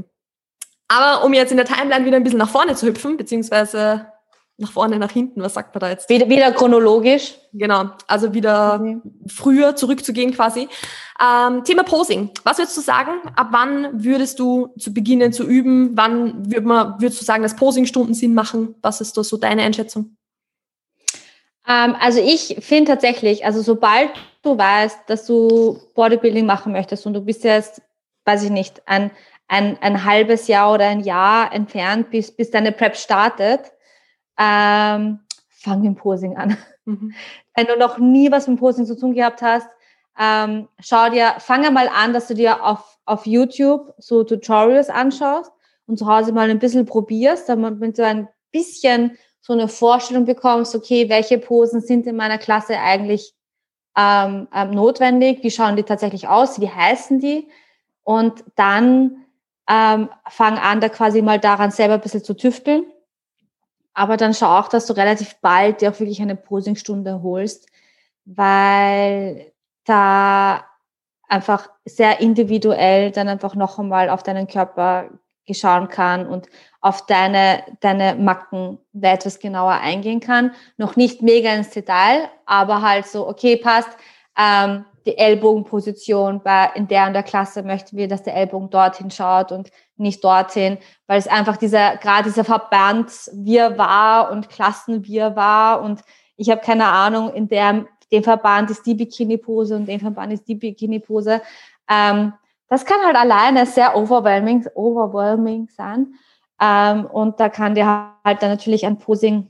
[SPEAKER 2] Aber um jetzt in der Timeline wieder ein bisschen nach vorne zu hüpfen, beziehungsweise nach vorne, nach hinten, was sagt man da jetzt?
[SPEAKER 1] Wieder, wieder chronologisch.
[SPEAKER 2] Genau, also wieder okay. früher zurückzugehen quasi. Ähm, Thema Posing. Was würdest du sagen? Ab wann würdest du zu beginnen zu üben? Wann würd man, würdest du sagen, dass Posingstunden Sinn machen? Was ist da so deine Einschätzung?
[SPEAKER 1] Ähm, also ich finde tatsächlich, also sobald du weißt, dass du Bodybuilding machen möchtest und du bist jetzt, weiß ich nicht, ein Ein, ein halbes Jahr oder ein Jahr entfernt, bis, bis deine Prep startet, ähm, fang mit dem Posing an. Mhm. Wenn du noch nie was mit dem Posing zu tun gehabt hast, ähm, schau dir, fang einmal an, dass du dir auf, auf YouTube so Tutorials anschaust und zu Hause mal ein bisschen probierst, damit du ein bisschen so eine Vorstellung bekommst, okay, welche Posen sind in meiner Klasse eigentlich ähm, ähm, notwendig, wie schauen die tatsächlich aus, wie heißen die, und dann Ähm, fang an, da quasi mal daran selber ein bisschen zu tüfteln. Aber dann schau auch, dass du relativ bald dir auch wirklich eine Posingstunde holst, weil da einfach sehr individuell dann einfach noch einmal auf deinen Körper schauen kann und auf deine, deine Macken da etwas genauer eingehen kann. Noch nicht mega ins Detail, aber halt so, okay, passt, ähm, die Ellbogenposition bei, in der und der Klasse möchten wir, dass der Ellbogen dorthin schaut und nicht dorthin, weil es einfach dieser, gerade dieser Verbandswirrwarr und Klassenwirrwarr und ich habe keine Ahnung, in der, dem Verband ist die Bikini-Pose und dem Verband ist die Bikini-Pose. Ähm, das kann halt alleine sehr overwhelming, overwhelming sein. Ähm, und da kann dir halt dann natürlich ein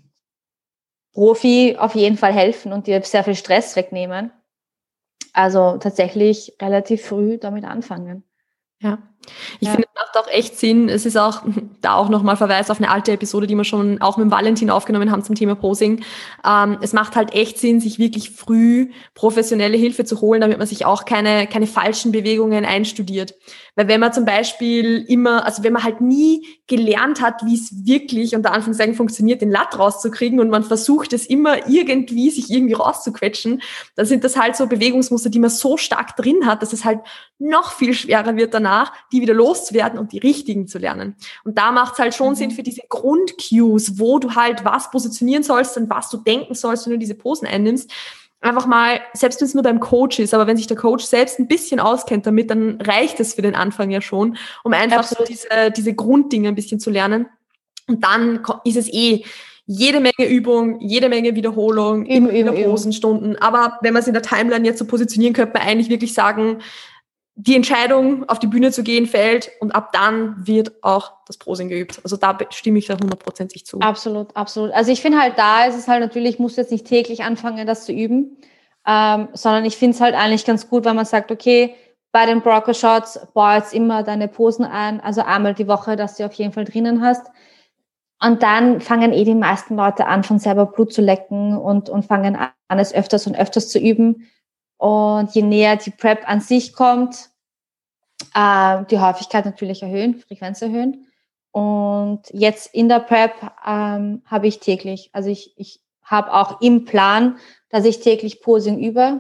[SPEAKER 1] Posing-Profi auf jeden Fall helfen und dir sehr viel Stress wegnehmen. Also tatsächlich relativ früh damit anfangen.
[SPEAKER 2] Ja, Ich
[SPEAKER 1] Ja.
[SPEAKER 2] finde, es macht auch echt Sinn. Es ist auch, da auch nochmal Verweis auf eine alte Episode, die wir schon auch mit dem Valentin aufgenommen haben zum Thema Posing. Ähm, es macht halt echt Sinn, sich wirklich früh professionelle Hilfe zu holen, damit man sich auch keine, keine falschen Bewegungen einstudiert. Weil wenn man zum Beispiel immer, also wenn man halt nie gelernt hat, wie es wirklich unter Anführungszeichen funktioniert, den Latt rauszukriegen und man versucht es immer irgendwie, sich irgendwie rauszuquetschen, dann sind das halt so Bewegungsmuster, die man so stark drin hat, dass es halt noch viel schwerer wird danach, die wieder loszuwerden und die richtigen zu lernen. Und da macht es halt schon mhm. Sinn für diese Grundcues, wo du halt was positionieren sollst und was du denken sollst, wenn du diese Posen einnimmst. Einfach mal, selbst wenn es nur beim Coach ist, aber wenn sich der Coach selbst ein bisschen auskennt damit, dann reicht es für den Anfang ja schon, um einfach so diese, diese Grunddinge ein bisschen zu lernen. Und dann ist es eh jede Menge Übung, jede Menge Wiederholung, immer wieder Posenstunden. Aber wenn man es in der Timeline jetzt so positionieren, könnte man eigentlich wirklich sagen, die Entscheidung, auf die Bühne zu gehen, fällt und ab dann wird auch das Posing geübt. Also da stimme ich da hundertprozentig zu.
[SPEAKER 1] Absolut, absolut. Also ich finde halt, da ist es halt natürlich, musst du jetzt nicht täglich anfangen, das zu üben, ähm, sondern ich finde es halt eigentlich ganz gut, wenn man sagt, okay, bei den Broker Shots bau jetzt immer deine Posen ein, also einmal die Woche, dass du auf jeden Fall drinnen hast. Und dann fangen eh die meisten Leute an, von selber Blut zu lecken und, und fangen an, es öfters und öfters zu üben. Und je näher die Prep an sich kommt, äh, die Häufigkeit natürlich erhöhen, Frequenz erhöhen. Und jetzt in der Prep ähm, habe ich täglich, also ich, ich habe auch im Plan, dass ich täglich Posing übe.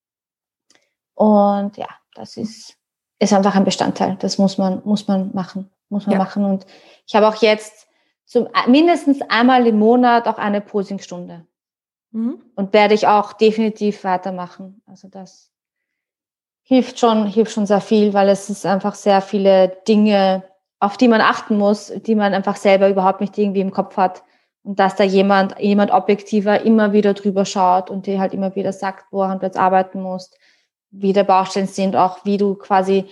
[SPEAKER 1] Und ja, das ist, ist einfach ein Bestandteil. Das muss man, muss man machen, muss man ja. machen. Und ich habe auch jetzt zum, mindestens einmal im Monat auch eine Posingstunde. Mhm. Und werde ich auch definitiv weitermachen. Also das hilft schon, hilft schon sehr viel, weil es ist einfach sehr viele Dinge, auf die man achten muss, die man einfach selber überhaupt nicht irgendwie im Kopf hat. Und dass da jemand, jemand objektiver immer wieder drüber schaut und dir halt immer wieder sagt, woran du jetzt arbeiten musst, wie der Baustellen sind, auch wie du quasi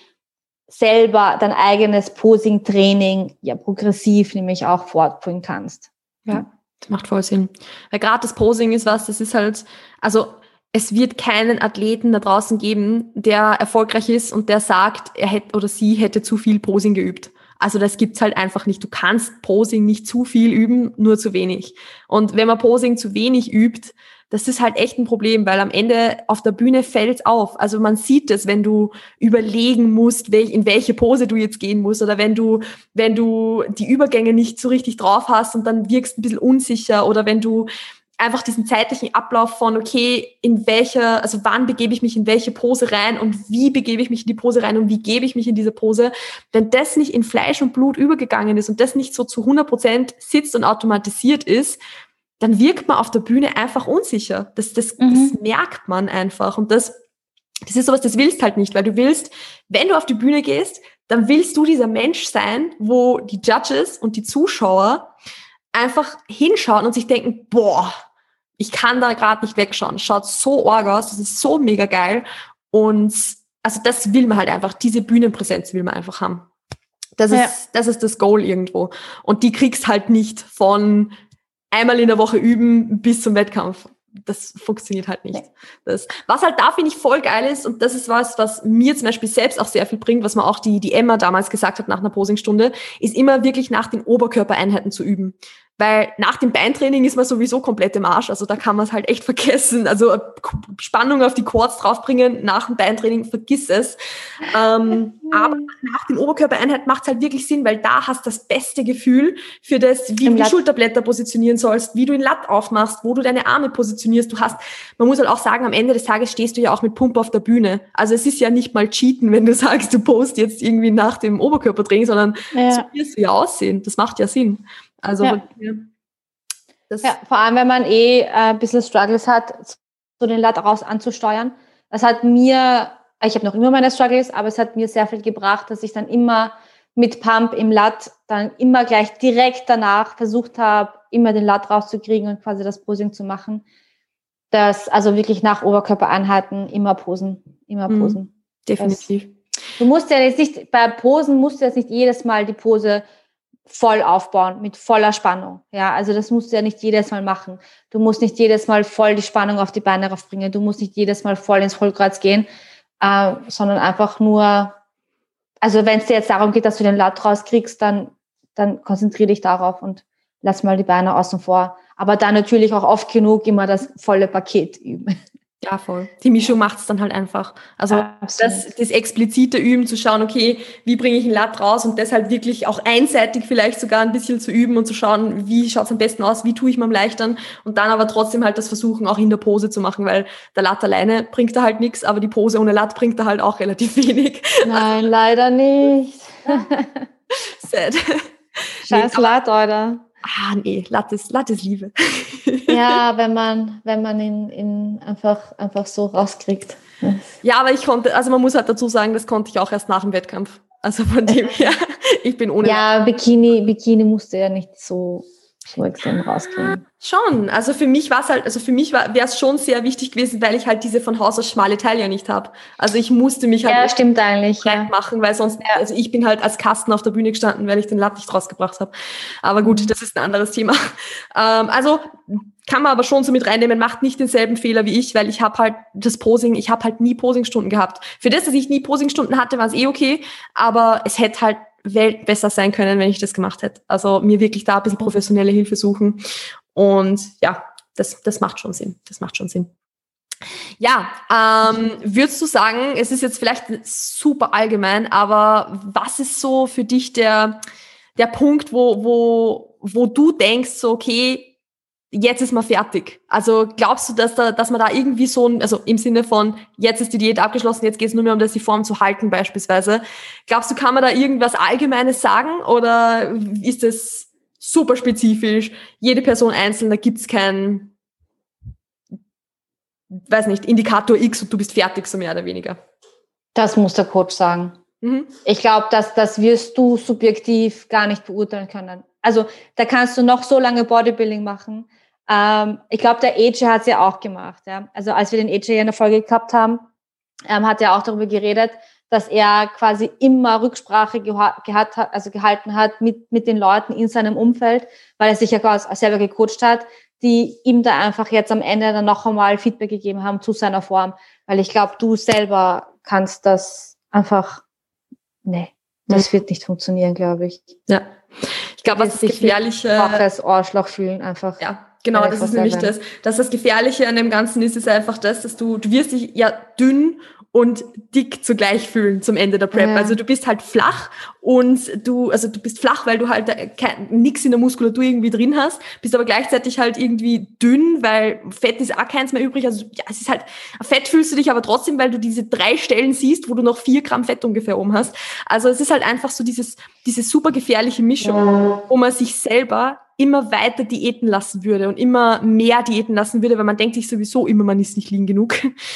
[SPEAKER 1] selber dein eigenes Posing-Training ja progressiv nämlich auch fortbringen kannst.
[SPEAKER 2] Ja. Das macht voll Sinn. Weil gerade das Posing ist was, das ist halt, also es wird keinen Athleten da draußen geben, der erfolgreich ist und der sagt, er hätte oder sie hätte zu viel Posing geübt. Also das gibt's halt einfach nicht. Du kannst Posing nicht zu viel üben, nur zu wenig. Und wenn man Posing zu wenig übt, das ist halt echt ein Problem, weil am Ende auf der Bühne fällt's auf. Also man sieht es, wenn du überlegen musst, in welche Pose du jetzt gehen musst oder wenn du, wenn du die Übergänge nicht so richtig drauf hast und dann wirkst ein bisschen unsicher oder wenn du einfach diesen zeitlichen Ablauf von, okay, in welcher, also wann begebe ich mich in welche Pose rein und wie begebe ich mich in die Pose rein und wie gebe ich mich in diese Pose, wenn das nicht in Fleisch und Blut übergegangen ist und das nicht so zu hundert Prozent sitzt und automatisiert ist, dann wirkt man auf der Bühne einfach unsicher. Das, das, mhm. das merkt man einfach. Und das, das ist sowas, das willst halt nicht, weil du willst, wenn du auf die Bühne gehst, dann willst du dieser Mensch sein, wo die Judges und die Zuschauer einfach hinschauen und sich denken, boah, ich kann da gerade nicht wegschauen. Schaut so arg aus, das ist so mega geil. Und also das will man halt einfach, diese Bühnenpräsenz will man einfach haben. Das ja. ist, das ist das Goal irgendwo. Und die kriegst halt nicht von einmal in der Woche üben bis zum Wettkampf. Das funktioniert halt nicht. Das, was halt da, finde ich, voll geil ist, und das ist was, was mir zum Beispiel selbst auch sehr viel bringt, was mir auch die, die Emma damals gesagt hat nach einer Posingstunde, ist immer wirklich nach den Oberkörpereinheiten zu üben. Weil nach dem Beintraining ist man sowieso komplett im Arsch, also da kann man es halt echt vergessen. Also Spannung auf die Quads draufbringen nach dem Beintraining, vergiss es. Ähm, aber nach den Oberkörpereinheiten macht es halt wirklich Sinn, weil da hast du das beste Gefühl für das, wie du die Schulterblätter positionieren sollst, wie du den Latt aufmachst, wo du deine Arme positionierst. Du hast, man muss halt auch sagen, am Ende des Tages stehst du ja auch mit Pump auf der Bühne. Also es ist ja nicht mal Cheaten, wenn du sagst, du post jetzt irgendwie nach dem Oberkörpertraining, sondern ja. so wirst du ja aussehen. Das macht ja Sinn. Also
[SPEAKER 1] ja. Das ja, vor allem, wenn man eh äh, ein bisschen Struggles hat, so den Latt raus anzusteuern. Das hat mir, ich habe noch immer meine Struggles, aber es hat mir sehr viel gebracht, dass ich dann immer mit Pump im Latt dann immer gleich direkt danach versucht habe, immer den Latt rauszukriegen und quasi das Posing zu machen. Das, also wirklich nach Oberkörpereinheiten immer posen, immer posen.
[SPEAKER 2] Mhm, definitiv.
[SPEAKER 1] Das, du musst ja jetzt nicht, bei Posen musst du jetzt nicht jedes Mal die Pose voll aufbauen, mit voller Spannung. Ja, also das musst du ja nicht jedes Mal machen. Du musst nicht jedes Mal voll die Spannung auf die Beine raufbringen. Du musst nicht jedes Mal voll ins Hohlkreuz gehen, äh, sondern einfach nur also wenn es dir jetzt darum geht, dass du den Lat rauskriegst, dann, dann konzentriere dich darauf und lass mal die Beine außen vor. Aber dann natürlich auch oft genug immer das volle Paket üben.
[SPEAKER 2] Ja, voll. Die Mischung macht es dann halt einfach. Also
[SPEAKER 1] ja,
[SPEAKER 2] das, das explizite Üben, zu schauen, okay, wie bringe ich einen Lat raus und das halt wirklich auch einseitig vielleicht sogar ein bisschen zu üben und zu schauen, wie schaut es am besten aus, wie tue ich mir am leichtern und dann aber trotzdem halt das versuchen, auch in der Pose zu machen, weil der Lat alleine bringt da halt nichts, aber die Pose ohne Lat bringt da halt auch relativ wenig.
[SPEAKER 1] Nein, leider nicht.
[SPEAKER 2] Sad.
[SPEAKER 1] Scheiß nee, Lat, oder?
[SPEAKER 2] Ah, nee, Lat ist, Lat ist Liebe.
[SPEAKER 1] Ja, wenn man, wenn man ihn, ihn einfach, einfach so rauskriegt.
[SPEAKER 2] Ja, aber ich konnte, also man muss halt dazu sagen, das konnte ich auch erst nach dem Wettkampf. Also von dem her, ich bin ohne.
[SPEAKER 1] Ja, Bikini, Bikini musste ja nicht so, so extrem rauskriegen.
[SPEAKER 2] Schon, also für mich war es halt, also für mich wäre es schon sehr wichtig gewesen, weil ich halt diese von Haus aus schmale Taille nicht habe. Also ich musste mich halt
[SPEAKER 1] ja, stimmt eigentlich,
[SPEAKER 2] ja. machen, weil sonst, ja. also ich bin halt als Kasten auf der Bühne gestanden, weil ich den Lat nicht rausgebracht habe. Aber gut, das ist ein anderes Thema. Ähm, also kann man aber schon so mit reinnehmen, macht nicht denselben Fehler wie ich, weil ich habe halt das Posing, ich habe halt nie Posingstunden gehabt. Für das, dass ich nie Posingstunden hatte, war es eh okay, aber es hätte halt Welt besser sein können, wenn ich das gemacht hätte. Also mir wirklich da ein bisschen professionelle Hilfe suchen. Und ja, das, das macht schon Sinn. Das macht schon Sinn. Ja, ähm, würdest du sagen, es ist jetzt vielleicht super allgemein, aber was ist so für dich der, der Punkt, wo, wo, wo du denkst, so, okay, jetzt ist man fertig? Also glaubst du, dass da, dass man da irgendwie so ein, also im Sinne von, jetzt ist die Diät abgeschlossen, jetzt geht es nur mehr um das, die Form zu halten beispielsweise. Glaubst du, kann man da irgendwas Allgemeines sagen oder ist es super spezifisch, jede Person einzeln, da gibt's keinen, weiß nicht, Indikator X und du bist fertig, so mehr oder weniger?
[SPEAKER 1] Das muss der Coach sagen. Mhm. Ich glaube, dass das wirst du subjektiv gar nicht beurteilen können. Also da kannst du noch so lange Bodybuilding machen. Ähm, ich glaube, der A J hat es ja auch gemacht. Ja? Also als wir den A J in der Folge gehabt haben, ähm, hat er auch darüber geredet, dass er quasi immer Rücksprache geha- gehat hat, also gehalten hat mit, mit den Leuten in seinem Umfeld, weil er sich ja selber gecoacht hat, die ihm da einfach jetzt am Ende dann noch einmal Feedback gegeben haben zu seiner Form. Weil ich glaube, du selber kannst das einfach, nee, das wird nicht funktionieren, glaube ich.
[SPEAKER 2] Ja, ich glaube, was das Gefährliche...
[SPEAKER 1] Auch als Arschloch fühlen einfach.
[SPEAKER 2] Ja, genau, das ist nämlich das. Dass das Gefährliche an dem Ganzen ist, ist einfach das, dass du, du wirst dich ja dünn und dick zugleich fühlen zum Ende der Prep. Ja. Also du bist halt flach und du, also du bist flach, weil du halt nichts in der Muskulatur irgendwie drin hast, bist aber gleichzeitig halt irgendwie dünn, weil Fett ist auch keins mehr übrig. Also ja, es ist halt, Fett fühlst du dich aber trotzdem, weil du diese drei Stellen siehst, wo du noch vier Gramm Fett ungefähr oben hast. Also es ist halt einfach so dieses, diese super gefährliche Mischung, ja. wo man sich selber immer weiter diäten lassen würde und immer mehr diäten lassen würde, weil man denkt sich sowieso immer, man ist nicht lean genug.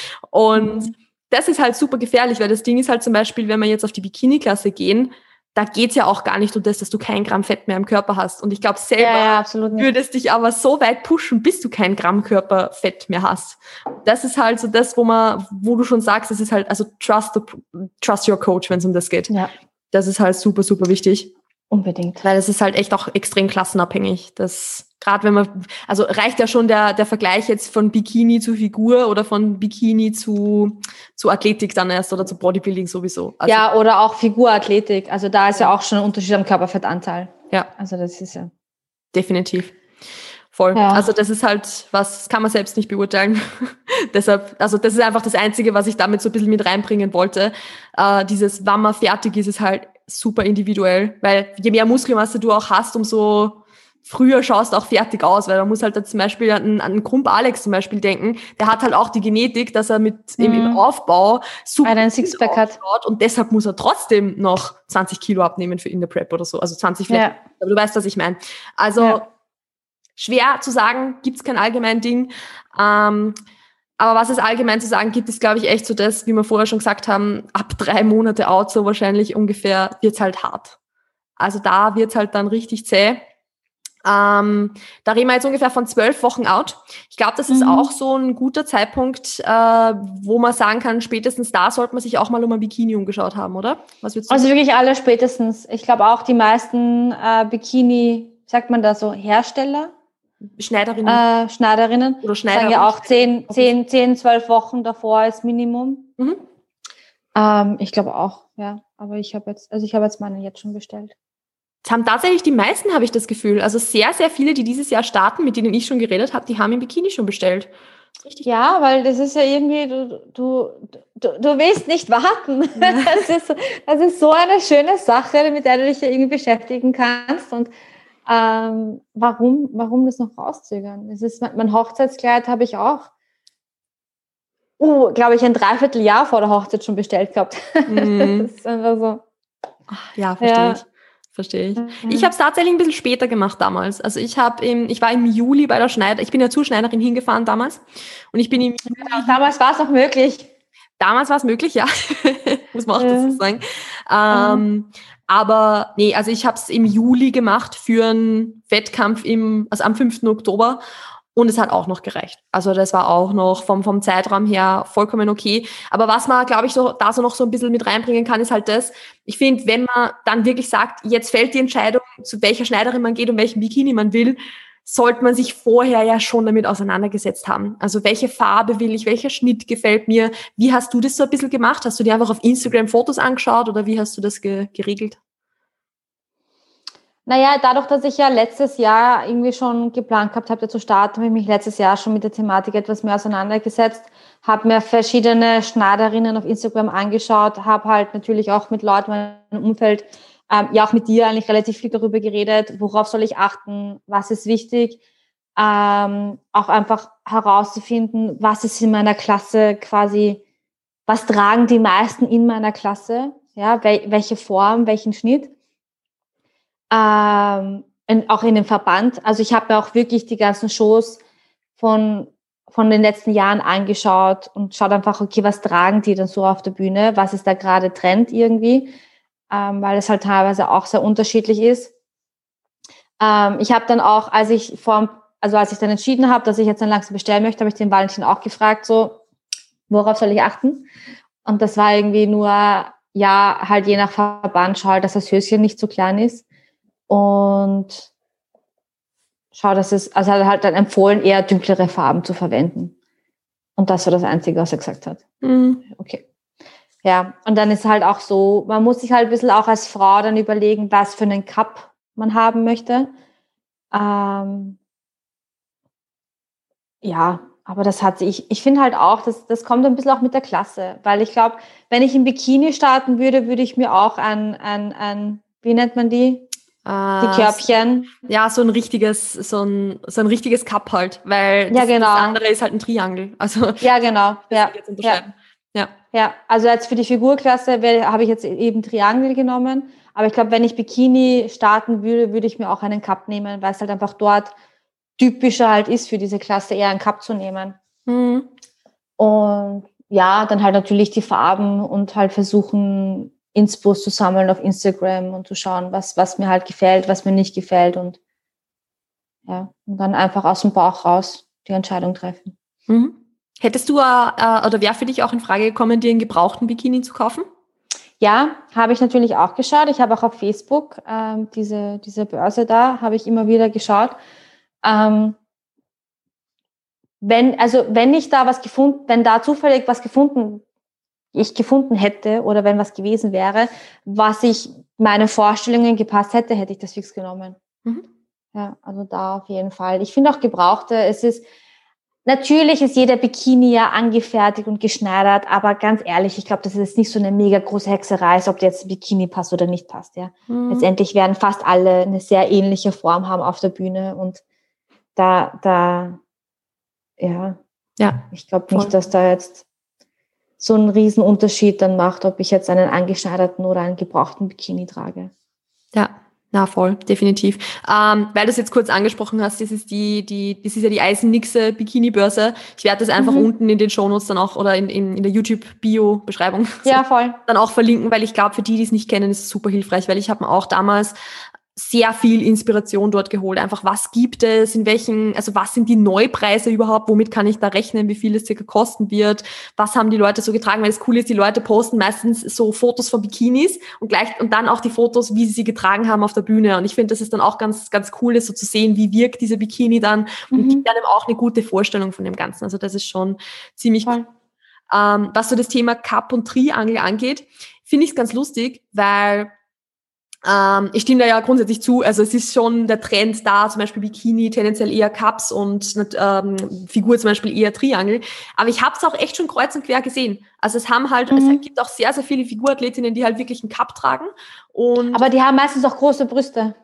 [SPEAKER 2] Und mhm. das ist halt super gefährlich, weil das Ding ist halt zum Beispiel, wenn wir jetzt auf die Bikini-Klasse gehen, da geht's ja auch gar nicht um das, dass du kein Gramm Fett mehr im Körper hast. Und ich glaube, selber
[SPEAKER 1] ja, ja,
[SPEAKER 2] würdest dich aber so weit pushen, bis du kein Gramm Körperfett mehr hast. Das ist halt so das, wo man, wo du schon sagst, das ist halt, also trust, the, trust your coach, wenn es um das geht.
[SPEAKER 1] Ja.
[SPEAKER 2] Das ist halt super, super wichtig.
[SPEAKER 1] Unbedingt.
[SPEAKER 2] Weil es ist halt echt auch extrem klassenabhängig. Das, gerade wenn man, also reicht ja schon der, der Vergleich jetzt von Bikini zu Figur oder von Bikini zu, zu Athletik dann erst oder zu Bodybuilding sowieso. Also,
[SPEAKER 1] ja, oder auch Figurathletik. Also da ist ja auch schon ein Unterschied am Körperfettanteil.
[SPEAKER 2] Ja.
[SPEAKER 1] Also das ist ja.
[SPEAKER 2] Definitiv. Voll. Ja. Also das ist halt was, das kann man selbst nicht beurteilen. Deshalb, also das ist einfach das Einzige, was ich damit so ein bisschen mit reinbringen wollte. Äh, dieses, wann man fertig ist, ist halt super individuell, weil je mehr Muskelmasse du auch hast, umso früher schaust du auch fertig aus, weil man muss halt da zum Beispiel an, an Krump Alex zum Beispiel denken, der hat halt auch die Genetik, dass er mit mhm. im, im Aufbau super
[SPEAKER 1] einen Sixpack hat
[SPEAKER 2] und deshalb muss er trotzdem noch zwanzig Kilo abnehmen für in der Prep oder so, also zwanzig vielleicht, ja. aber du weißt, was ich meine. Also ja. schwer zu sagen, gibt's kein allgemein Ding, ähm, aber was es allgemein zu sagen gibt, ist, glaube ich, echt so das, wie wir vorher schon gesagt haben, ab drei Monate out, so wahrscheinlich ungefähr, wird's halt hart. Also da wird's halt dann richtig zäh. Ähm, da reden wir jetzt ungefähr von zwölf Wochen out. Ich glaube, das ist mhm. auch so ein guter Zeitpunkt, äh, wo man sagen kann, spätestens da sollte man sich auch mal um ein Bikini umgeschaut haben, oder? Was würdest du
[SPEAKER 1] also
[SPEAKER 2] sagen?
[SPEAKER 1] Wirklich alle spätestens. Ich glaube auch die meisten äh, Bikini, sagt man da so, Hersteller?
[SPEAKER 2] Schneiderinnen.
[SPEAKER 1] Äh, Schneiderinnen.
[SPEAKER 2] Oder Schneider.
[SPEAKER 1] Sagen ja auch zehn, zehn, zehn, zwölf Wochen davor als Minimum.
[SPEAKER 2] Mhm.
[SPEAKER 1] Ähm, ich glaube auch, ja. Aber ich habe jetzt, also ich habe jetzt meine jetzt schon bestellt.
[SPEAKER 2] Es haben tatsächlich die meisten, habe ich das Gefühl. Also sehr, sehr viele, die dieses Jahr starten, mit denen ich schon geredet habe, die haben im Bikini schon bestellt.
[SPEAKER 1] Richtig. Ja, weil das ist ja irgendwie, du, du, du, du willst nicht warten. Ja. Das ist, das ist so eine schöne Sache, mit der du dich ja irgendwie beschäftigen kannst. Und ähm, warum, warum das noch rauszögern? Das ist, mein Hochzeitskleid habe ich auch, uh, glaube ich, ein Dreivierteljahr vor der Hochzeit schon bestellt gehabt. Mm. Das ist einfach so.
[SPEAKER 2] Ach, ja, verstehe ja. ich. Verstehe ich. Mhm. Ich habe es tatsächlich ein bisschen später gemacht damals. Also ich habe im, ich war im Juli bei der Schneider, ich bin ja zur Schneiderin hingefahren damals. Und ich bin im Juli.
[SPEAKER 1] Damals war es noch möglich.
[SPEAKER 2] Damals war es möglich, ja. Muss man auch ja. dazu sagen. Ähm, mhm. Aber nee, also ich habe es im Juli gemacht für einen Wettkampf im, also am fünften Oktober. Und es hat auch noch gereicht. Also das war auch noch vom, vom Zeitraum her vollkommen okay. Aber was man, glaube ich, so, da so noch so ein bisschen mit reinbringen kann, ist halt das, ich finde, wenn man dann wirklich sagt, jetzt fällt die Entscheidung, zu welcher Schneiderin man geht und welchen Bikini man will, sollte man sich vorher ja schon damit auseinandergesetzt haben. Also welche Farbe will ich, welcher Schnitt gefällt mir? Wie hast du das so ein bisschen gemacht? Hast du dir einfach auf Instagram Fotos angeschaut oder wie hast du das ge- geregelt?
[SPEAKER 1] Naja, dadurch, dass ich ja letztes Jahr irgendwie schon geplant gehabt habe, zu starten, habe ich mich letztes Jahr schon mit der Thematik etwas mehr auseinandergesetzt, habe mir verschiedene Schneiderinnen auf Instagram angeschaut, habe halt natürlich auch mit Leuten in meinem Umfeld, ähm, ja auch mit dir eigentlich relativ viel darüber geredet, worauf soll ich achten, was ist wichtig, ähm, auch einfach herauszufinden, was ist in meiner Klasse quasi, was tragen die meisten in meiner Klasse, ja, wel- welche Form, welchen Schnitt. Ähm, in, auch in dem Verband. Also ich habe mir auch wirklich die ganzen Shows von, von den letzten Jahren angeschaut und schaut einfach, okay, was tragen die denn so auf der Bühne? Was ist da gerade Trend irgendwie? Ähm, weil es halt teilweise auch sehr unterschiedlich ist. Ähm, ich habe dann auch, als ich vor, also als ich dann entschieden habe, dass ich jetzt dann langsam bestellen möchte, habe ich den Valentin auch gefragt, so, worauf soll ich achten? Und das war irgendwie nur, ja, halt je nach Verband, schau halt, dass das Höschen nicht zu klein ist. Und schau, dass es, also er hat halt dann empfohlen, eher dunklere Farben zu verwenden. Und das war das Einzige, was er gesagt hat. Mhm. Okay. Ja, und dann ist halt auch so, man muss sich halt ein bisschen auch als Frau dann überlegen, was für einen Cup man haben möchte. Ähm, ja, aber das hat sich, ich, ich finde halt auch, das, das kommt ein bisschen auch mit der Klasse, weil ich glaube, wenn ich im Bikini starten würde, würde ich mir auch ein, ein, ein, wie nennt man die? Die Körbchen.
[SPEAKER 2] Ja, so ein richtiges, so ein, so ein richtiges Cup halt, weil das,
[SPEAKER 1] ja, genau.
[SPEAKER 2] das andere ist halt ein Triangel. Also,
[SPEAKER 1] ja, genau. Ja.
[SPEAKER 2] Jetzt unterscheiden. Ja.
[SPEAKER 1] ja. Ja, also jetzt für die Figurklasse habe ich jetzt eben Triangel genommen. Aber ich glaube, wenn ich Bikini starten würde, würde ich mir auch einen Cup nehmen, weil es halt einfach dort typischer halt ist für diese Klasse, eher einen Cup zu nehmen. Mhm. Und ja, dann halt natürlich die Farben und halt versuchen, Inspos zu sammeln auf Instagram und zu schauen, was, was mir halt gefällt, was mir nicht gefällt und ja, und dann einfach aus dem Bauch raus die Entscheidung treffen.
[SPEAKER 2] Mhm. Hättest du, äh, oder wäre für dich auch in Frage gekommen, dir einen gebrauchten Bikini zu kaufen?
[SPEAKER 1] Ja, habe ich natürlich auch geschaut. Ich habe auch auf Facebook ähm, diese, diese Börse da, habe ich immer wieder geschaut. Ähm, wenn, also wenn ich da was gefunden, wenn da zufällig was gefunden ich gefunden hätte oder wenn was gewesen wäre, was ich meine Vorstellungen gepasst hätte, hätte ich das fix genommen. Mhm. Ja, also da auf jeden Fall. Ich finde auch Gebrauchte, es ist, natürlich ist jeder Bikini ja angefertigt und geschneidert, aber ganz ehrlich, ich glaube, das ist nicht so eine mega große Hexerei, ob der jetzt Bikini passt oder nicht passt, ja. Mhm. Letztendlich werden fast alle eine sehr ähnliche Form haben auf der Bühne und da, da, ja, ja, ich glaube nicht, dass da jetzt so einen riesen Unterschied dann macht, ob ich jetzt einen angeschneiderten oder einen gebrauchten Bikini trage.
[SPEAKER 2] Ja, na voll, definitiv. Ähm, weil du es jetzt kurz angesprochen hast, das ist die, die, das ist ja die Eisenixe Bikini-Börse. Ich werde das einfach mhm. unten in den Shownotes dann auch oder in, in, in der YouTube-Bio-Beschreibung
[SPEAKER 1] ja, voll.
[SPEAKER 2] dann auch verlinken, weil ich glaube, für die, die es nicht kennen, ist es super hilfreich, weil ich habe mir auch damals sehr viel Inspiration dort geholt. Einfach, was gibt es, in welchen, also was sind die Neupreise überhaupt, womit kann ich da rechnen, wie viel es circa kosten wird, was haben die Leute so getragen, weil das Coole ist, die Leute posten meistens so Fotos von Bikinis und gleich, und dann auch die Fotos, wie sie sie getragen haben auf der Bühne und ich finde, das ist dann auch ganz, ganz cool, ist so zu sehen, wie wirkt diese Bikini dann mhm. und gibt einem auch eine gute Vorstellung von dem Ganzen. Also das ist schon ziemlich cool. Ähm, was so das Thema Cup und Triangel angeht, finde ich es ganz lustig, weil ähm, ich stimme da ja grundsätzlich zu, also es ist schon der Trend da, zum Beispiel Bikini, tendenziell eher Cups und ähm, Figur zum Beispiel eher Triangel. Aber ich habe es auch echt schon kreuz und quer gesehen. Also es haben halt, mhm. es gibt auch sehr, sehr viele Figurathletinnen, die halt wirklich einen Cup tragen. Und
[SPEAKER 1] aber die haben meistens auch große Brüste.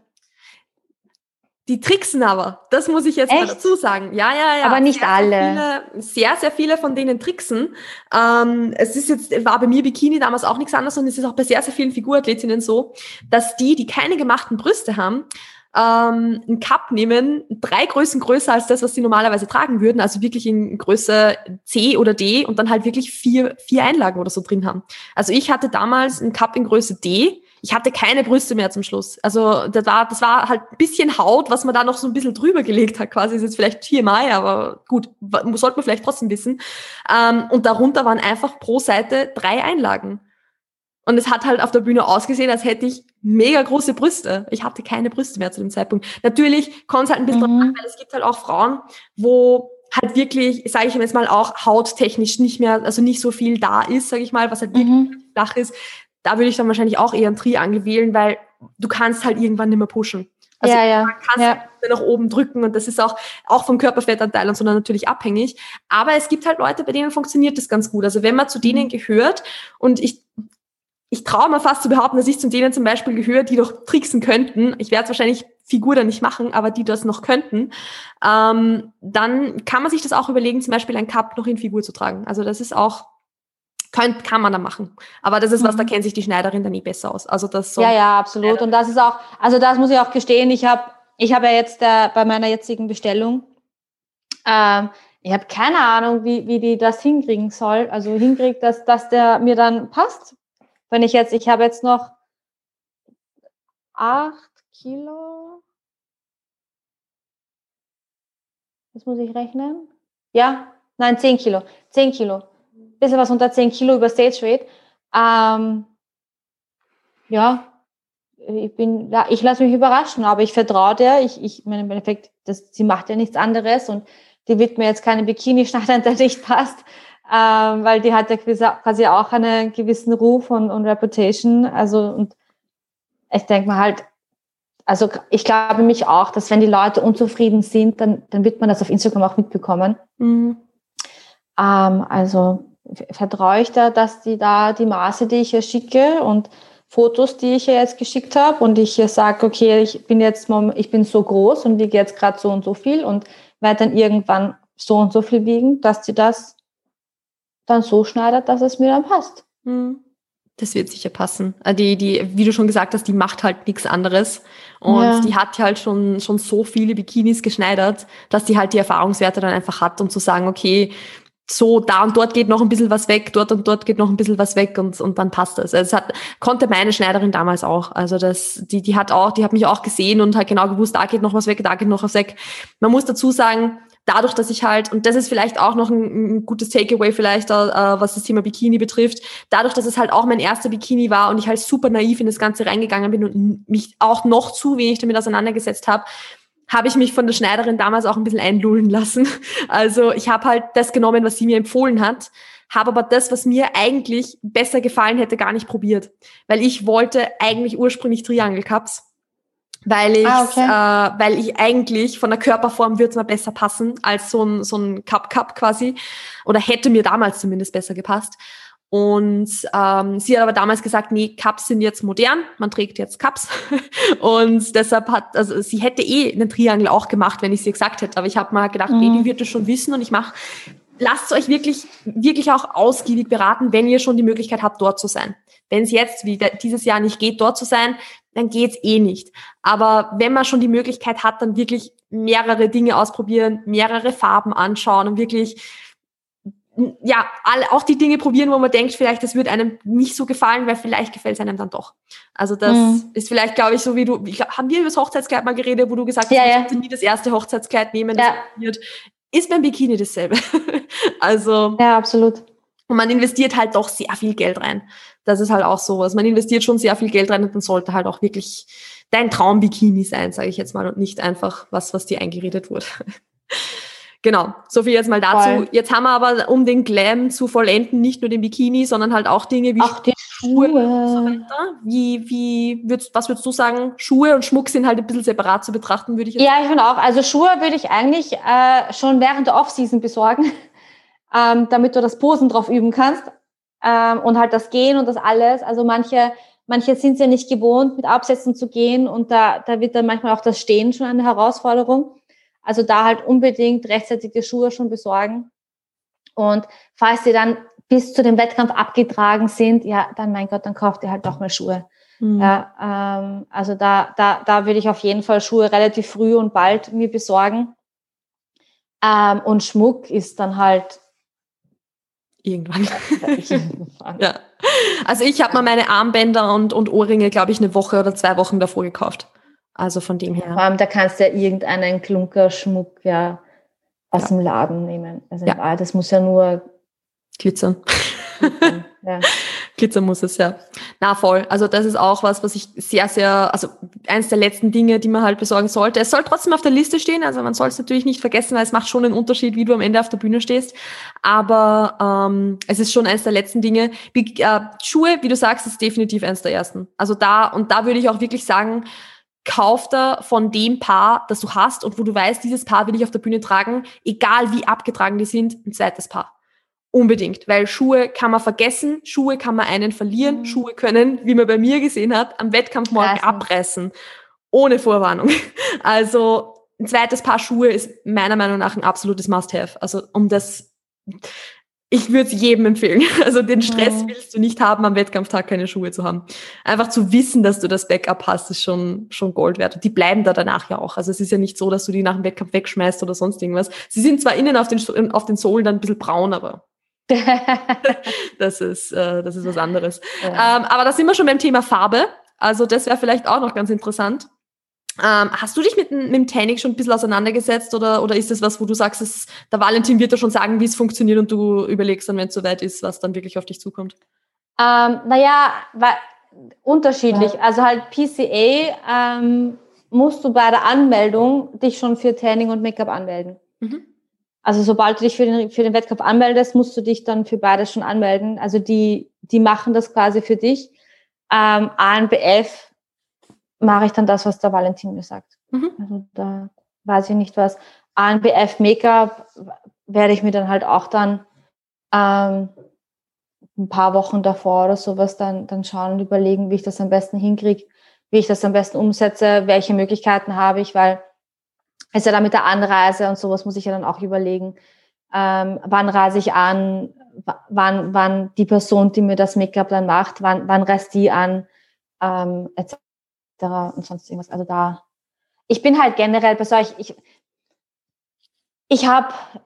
[SPEAKER 2] Die tricksen aber, das muss ich jetzt Echt? mal dazu sagen. Ja, ja, ja.
[SPEAKER 1] Aber nicht
[SPEAKER 2] sehr,
[SPEAKER 1] alle.
[SPEAKER 2] Sehr viele, sehr, sehr viele von denen tricksen. Ähm, es ist jetzt, war bei mir Bikini damals auch nichts anderes und es ist auch bei sehr, sehr vielen Figurathletinnen so, dass die, die keine gemachten Brüste haben, ähm, einen Cup nehmen, drei Größen größer als das, was sie normalerweise tragen würden, also wirklich in Größe C oder D und dann halt wirklich vier, vier Einlagen oder so drin haben. Also ich hatte damals einen Cup in Größe D. Ich hatte keine Brüste mehr zum Schluss. Also das war, das war halt ein bisschen Haut, was man da noch so ein bisschen drüber gelegt hat quasi. Das ist jetzt vielleicht T M I, aber gut, sollte man vielleicht trotzdem wissen. Ähm, und darunter waren einfach pro Seite drei Einlagen. Und es hat halt auf der Bühne ausgesehen, als hätte ich mega große Brüste. Ich hatte keine Brüste mehr zu dem Zeitpunkt. Natürlich kommt es halt ein bisschen mhm. drauf an, weil es gibt halt auch Frauen, wo halt wirklich, sage ich jetzt mal, auch hauttechnisch nicht mehr, also nicht so viel da ist, sage ich mal, was halt wirklich mhm. flach ist. Da würde ich dann wahrscheinlich auch eher einen Triangel wählen, weil du kannst halt irgendwann nicht mehr pushen. Also
[SPEAKER 1] ja, ja.
[SPEAKER 2] man kann
[SPEAKER 1] ja.
[SPEAKER 2] halt nach oben drücken und das ist auch, auch vom Körperfettanteil und so natürlich abhängig. Aber es gibt halt Leute, bei denen funktioniert das ganz gut. Also wenn man zu denen gehört und ich, ich traue mir fast zu behaupten, dass ich zu denen zum Beispiel gehöre, die doch tricksen könnten. Ich werde es wahrscheinlich Figur dann nicht machen, aber die das noch könnten. Ähm, dann kann man sich das auch überlegen, zum Beispiel ein Cup noch in Figur zu tragen. Also das ist auch Könnt, kann man da machen. Aber das ist was, mhm. da kennt sich die Schneiderin dann nie besser aus. Also das so.
[SPEAKER 1] Ja, ja, absolut. Und das ist auch, also das muss ich auch gestehen, ich habe ich habe ja jetzt äh, bei meiner jetzigen Bestellung, ähm, ich habe keine Ahnung, wie, wie die das hinkriegen soll. Also hinkriegt, dass, dass der mir dann passt. Wenn ich jetzt, ich habe jetzt noch acht Kilo. Das muss ich rechnen. Ja, nein, zehn Kilo. zehn Kilo. Bisschen was unter zehn Kilo über Stage Weight. Ähm, ja, ich bin, ja, ich lasse mich überraschen, aber ich vertraue der. Ich, ich, meine, im Endeffekt, das, sie macht ja nichts anderes und die wird mir jetzt keine Bikini schneidern, der nicht passt, ähm, weil die hat ja quasi auch einen gewissen Ruf und, und Reputation. Also, und ich denke mal halt, also ich glaube mich auch, dass wenn die Leute unzufrieden sind, dann, dann wird man das auf Instagram auch mitbekommen. Mhm. Ähm, also, vertraue ich da, dass die da die Maße, die ich hier schicke und Fotos, die ich hier jetzt geschickt habe und ich hier sage, okay, ich bin jetzt ich bin so groß und wiege jetzt gerade so und so viel und werde dann irgendwann so und so viel wiegen, dass die das dann so schneidet, dass es mir dann passt.
[SPEAKER 2] Das wird sicher passen. Die, die, wie du schon gesagt hast, die macht halt nichts anderes und ja. die hat halt schon, schon so viele Bikinis geschneidert, dass die halt die Erfahrungswerte dann einfach hat, um zu sagen, okay, so, da und dort geht noch ein bisschen was weg, dort und dort geht noch ein bisschen was weg und, und dann passt das. Also es hat, konnte meine Schneiderin damals auch. Also das, die, die hat auch, die hat mich auch gesehen und hat genau gewusst, da geht noch was weg, da geht noch was weg. Man muss dazu sagen, dadurch, dass ich halt, und das ist vielleicht auch noch ein, ein gutes Takeaway vielleicht, äh, was das Thema Bikini betrifft, dadurch, dass es halt auch mein erster Bikini war und ich halt super naiv in das Ganze reingegangen bin und mich auch noch zu wenig damit auseinandergesetzt habe, habe ich mich von der Schneiderin damals auch ein bisschen einlullen lassen. Also ich habe halt das genommen, was sie mir empfohlen hat, habe aber das, was mir eigentlich besser gefallen hätte, gar nicht probiert. Weil ich wollte eigentlich ursprünglich Triangle Cups, weil ich, ah, okay. äh, weil ich eigentlich von der Körperform würde es mir besser passen als so ein, so ein Cup-Cup quasi. Oder hätte mir damals zumindest besser gepasst. Und ähm, sie hat aber damals gesagt, nee, Cups sind jetzt modern, man trägt jetzt Cups. Und deshalb hat, also sie hätte eh einen Triangle auch gemacht, wenn ich sie gesagt hätte. Aber ich habe mal gedacht, mhm. nee, die wird das schon wissen und ich mache, lasst euch wirklich, wirklich auch ausgiebig beraten, wenn ihr schon die Möglichkeit habt, dort zu sein. Wenn es jetzt wie dieses Jahr nicht geht, dort zu sein, dann geht's eh nicht. Aber wenn man schon die Möglichkeit hat, dann wirklich mehrere Dinge ausprobieren, mehrere Farben anschauen und wirklich ja, alle, auch die Dinge probieren, wo man denkt, vielleicht das wird einem nicht so gefallen, weil vielleicht gefällt es einem dann doch. Also das mhm. ist vielleicht, glaube ich, so wie du, ich, haben wir über das Hochzeitskleid mal geredet, wo du gesagt hast,
[SPEAKER 1] ja,
[SPEAKER 2] ich ja. nie das erste Hochzeitskleid nehmen, das
[SPEAKER 1] ja.
[SPEAKER 2] wird. Ist beim Bikini dasselbe. Also.
[SPEAKER 1] Ja, absolut.
[SPEAKER 2] Und man investiert halt doch sehr viel Geld rein. Das ist halt auch sowas. Man investiert schon sehr viel Geld rein und dann sollte halt auch wirklich dein Traumbikini sein, sage ich jetzt mal, und nicht einfach was, was dir eingeredet wurde. Genau, so viel jetzt mal dazu.
[SPEAKER 1] Voll.
[SPEAKER 2] Jetzt haben wir aber, um den Glam zu vollenden, nicht nur den Bikini, sondern halt auch Dinge wie
[SPEAKER 1] Auch die
[SPEAKER 2] Schuhe
[SPEAKER 1] Schuhe.
[SPEAKER 2] und so weiter. Wie, wie würdest, was würdest du sagen? Schuhe und Schmuck sind halt ein bisschen separat zu betrachten, würde ich jetzt
[SPEAKER 1] Ja, ich finde auch. Also Schuhe würde ich eigentlich äh, schon während der Off-Season besorgen, ähm, damit du das Posen drauf üben kannst ähm, und halt das Gehen und das alles. Also manche, manche sind es ja nicht gewohnt, mit Absätzen zu gehen und da, da wird dann manchmal auch das Stehen schon eine Herausforderung. Also da halt unbedingt rechtzeitig die Schuhe schon besorgen. Und falls die dann bis zu dem Wettkampf abgetragen sind, ja, dann mein Gott, dann kauft ihr halt doch mal Schuhe. Mhm. Ja, ähm, also da, da, da würde ich auf jeden Fall Schuhe relativ früh und bald mir besorgen. Ähm, und Schmuck ist dann halt
[SPEAKER 2] irgendwann. Ja. Also ich habe mal meine Armbänder und, und Ohrringe, glaube ich, eine Woche oder zwei Wochen davor gekauft. Also von dem her.
[SPEAKER 1] Vor allem, da kannst du ja irgendeinen Klunkerschmuck ja aus ja. dem Laden nehmen. Also ja. das muss ja nur
[SPEAKER 2] glitzern.
[SPEAKER 1] glitzern. Ja.
[SPEAKER 2] Glitzern muss es, ja. Na, voll. Also das ist auch was, was ich sehr, sehr, also eins der letzten Dinge, die man halt besorgen sollte. Es soll trotzdem auf der Liste stehen, also man soll es natürlich nicht vergessen, weil es macht schon einen Unterschied, wie du am Ende auf der Bühne stehst. Aber ähm, es ist schon eins der letzten Dinge. Wie, äh, Schuhe, wie du sagst, ist definitiv eins der ersten. Also da, und da würde ich auch wirklich sagen, kauf da von dem Paar, das du hast und wo du weißt, dieses Paar will ich auf der Bühne tragen, egal wie abgetragen die sind, ein zweites Paar. Unbedingt, weil Schuhe kann man vergessen, Schuhe kann man einen verlieren, mhm. Schuhe können, wie man bei mir gesehen hat, am Wettkampfmorgen Reißen. abreißen, ohne Vorwarnung. Also ein zweites Paar Schuhe ist meiner Meinung nach ein absolutes Must-have. Also um das, ich würde es jedem empfehlen. Also den Stress mhm. willst du nicht haben, am Wettkampftag keine Schuhe zu haben. Einfach zu wissen, dass du das Backup hast, ist schon schon Gold wert. Und die bleiben da danach ja auch. Also es ist ja nicht so, dass du die nach dem Wettkampf wegschmeißt oder sonst irgendwas. Sie sind zwar innen auf den auf den Sohlen dann ein bisschen braun, aber das ist, äh, das ist was anderes. Ja. Ähm, aber da sind wir schon beim Thema Farbe. Also das wäre vielleicht auch noch ganz interessant. Ähm, hast du dich mit, mit dem Tanning schon ein bisschen auseinandergesetzt oder, oder ist das was, wo du sagst, es, der Valentin wird dir schon sagen, wie es funktioniert und du überlegst dann, wenn es soweit ist, was dann wirklich auf dich zukommt?
[SPEAKER 1] Ähm, naja, weil, unterschiedlich. Ja. Also halt P C A ähm, musst du bei der Anmeldung dich schon für Tanning und Make-up anmelden. Mhm. Also sobald du dich für den, für den Wettkampf anmeldest, musst du dich dann für beides schon anmelden. Also die, die machen das quasi für dich. Ähm, A N B F mache ich dann das, was der Valentin mir sagt. Mhm. Also da weiß ich nicht was. A N B F Make-up werde ich mir dann halt auch dann ähm, ein paar Wochen davor oder sowas dann, dann schauen und überlegen, wie ich das am besten hinkriege, wie ich das am besten umsetze, welche Möglichkeiten habe ich, weil ist ja dann mit der Anreise und sowas muss ich ja dann auch überlegen, ähm, wann reise ich an, wann, wann die Person, die mir das Make-up dann macht, wann, wann reist die an, ähm, et cetera und sonst irgendwas. Also da, ich bin halt generell bei solch, ich, ich habe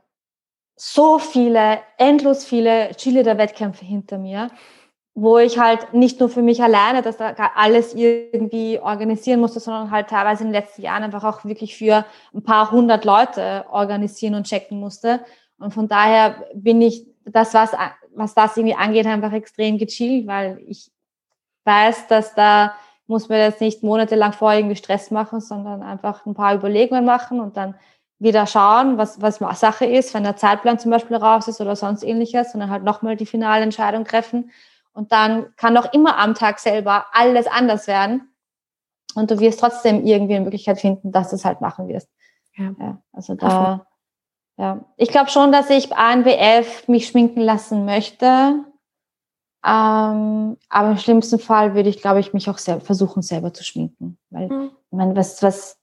[SPEAKER 1] so viele, endlos viele Cheerleader-Wettkämpfe hinter mir, wo ich halt nicht nur für mich alleine das da alles irgendwie organisieren musste, sondern halt teilweise in den letzten Jahren einfach auch wirklich für ein paar hundert Leute organisieren und checken musste. Und von daher bin ich das, was, was das irgendwie angeht, einfach extrem gechillt, weil ich weiß, dass da muss man jetzt nicht monatelang vorher irgendwie Stress machen, sondern einfach ein paar Überlegungen machen und dann wieder schauen, was, was Sache ist, wenn der Zeitplan zum Beispiel raus ist oder sonst ähnliches, sondern halt nochmal die finale Entscheidung treffen. Und dann kann doch immer am Tag selber alles anders werden. Und du wirst trotzdem irgendwie eine Möglichkeit finden, dass du es halt machen wirst. Ja. Ja, also da, ja. Ich glaube schon, dass ich A N B F mich schminken lassen möchte. Ähm, aber im schlimmsten Fall würde ich, glaube ich, mich auch selber, versuchen, selber zu schminken. Weil, mhm. ich meine, was, was,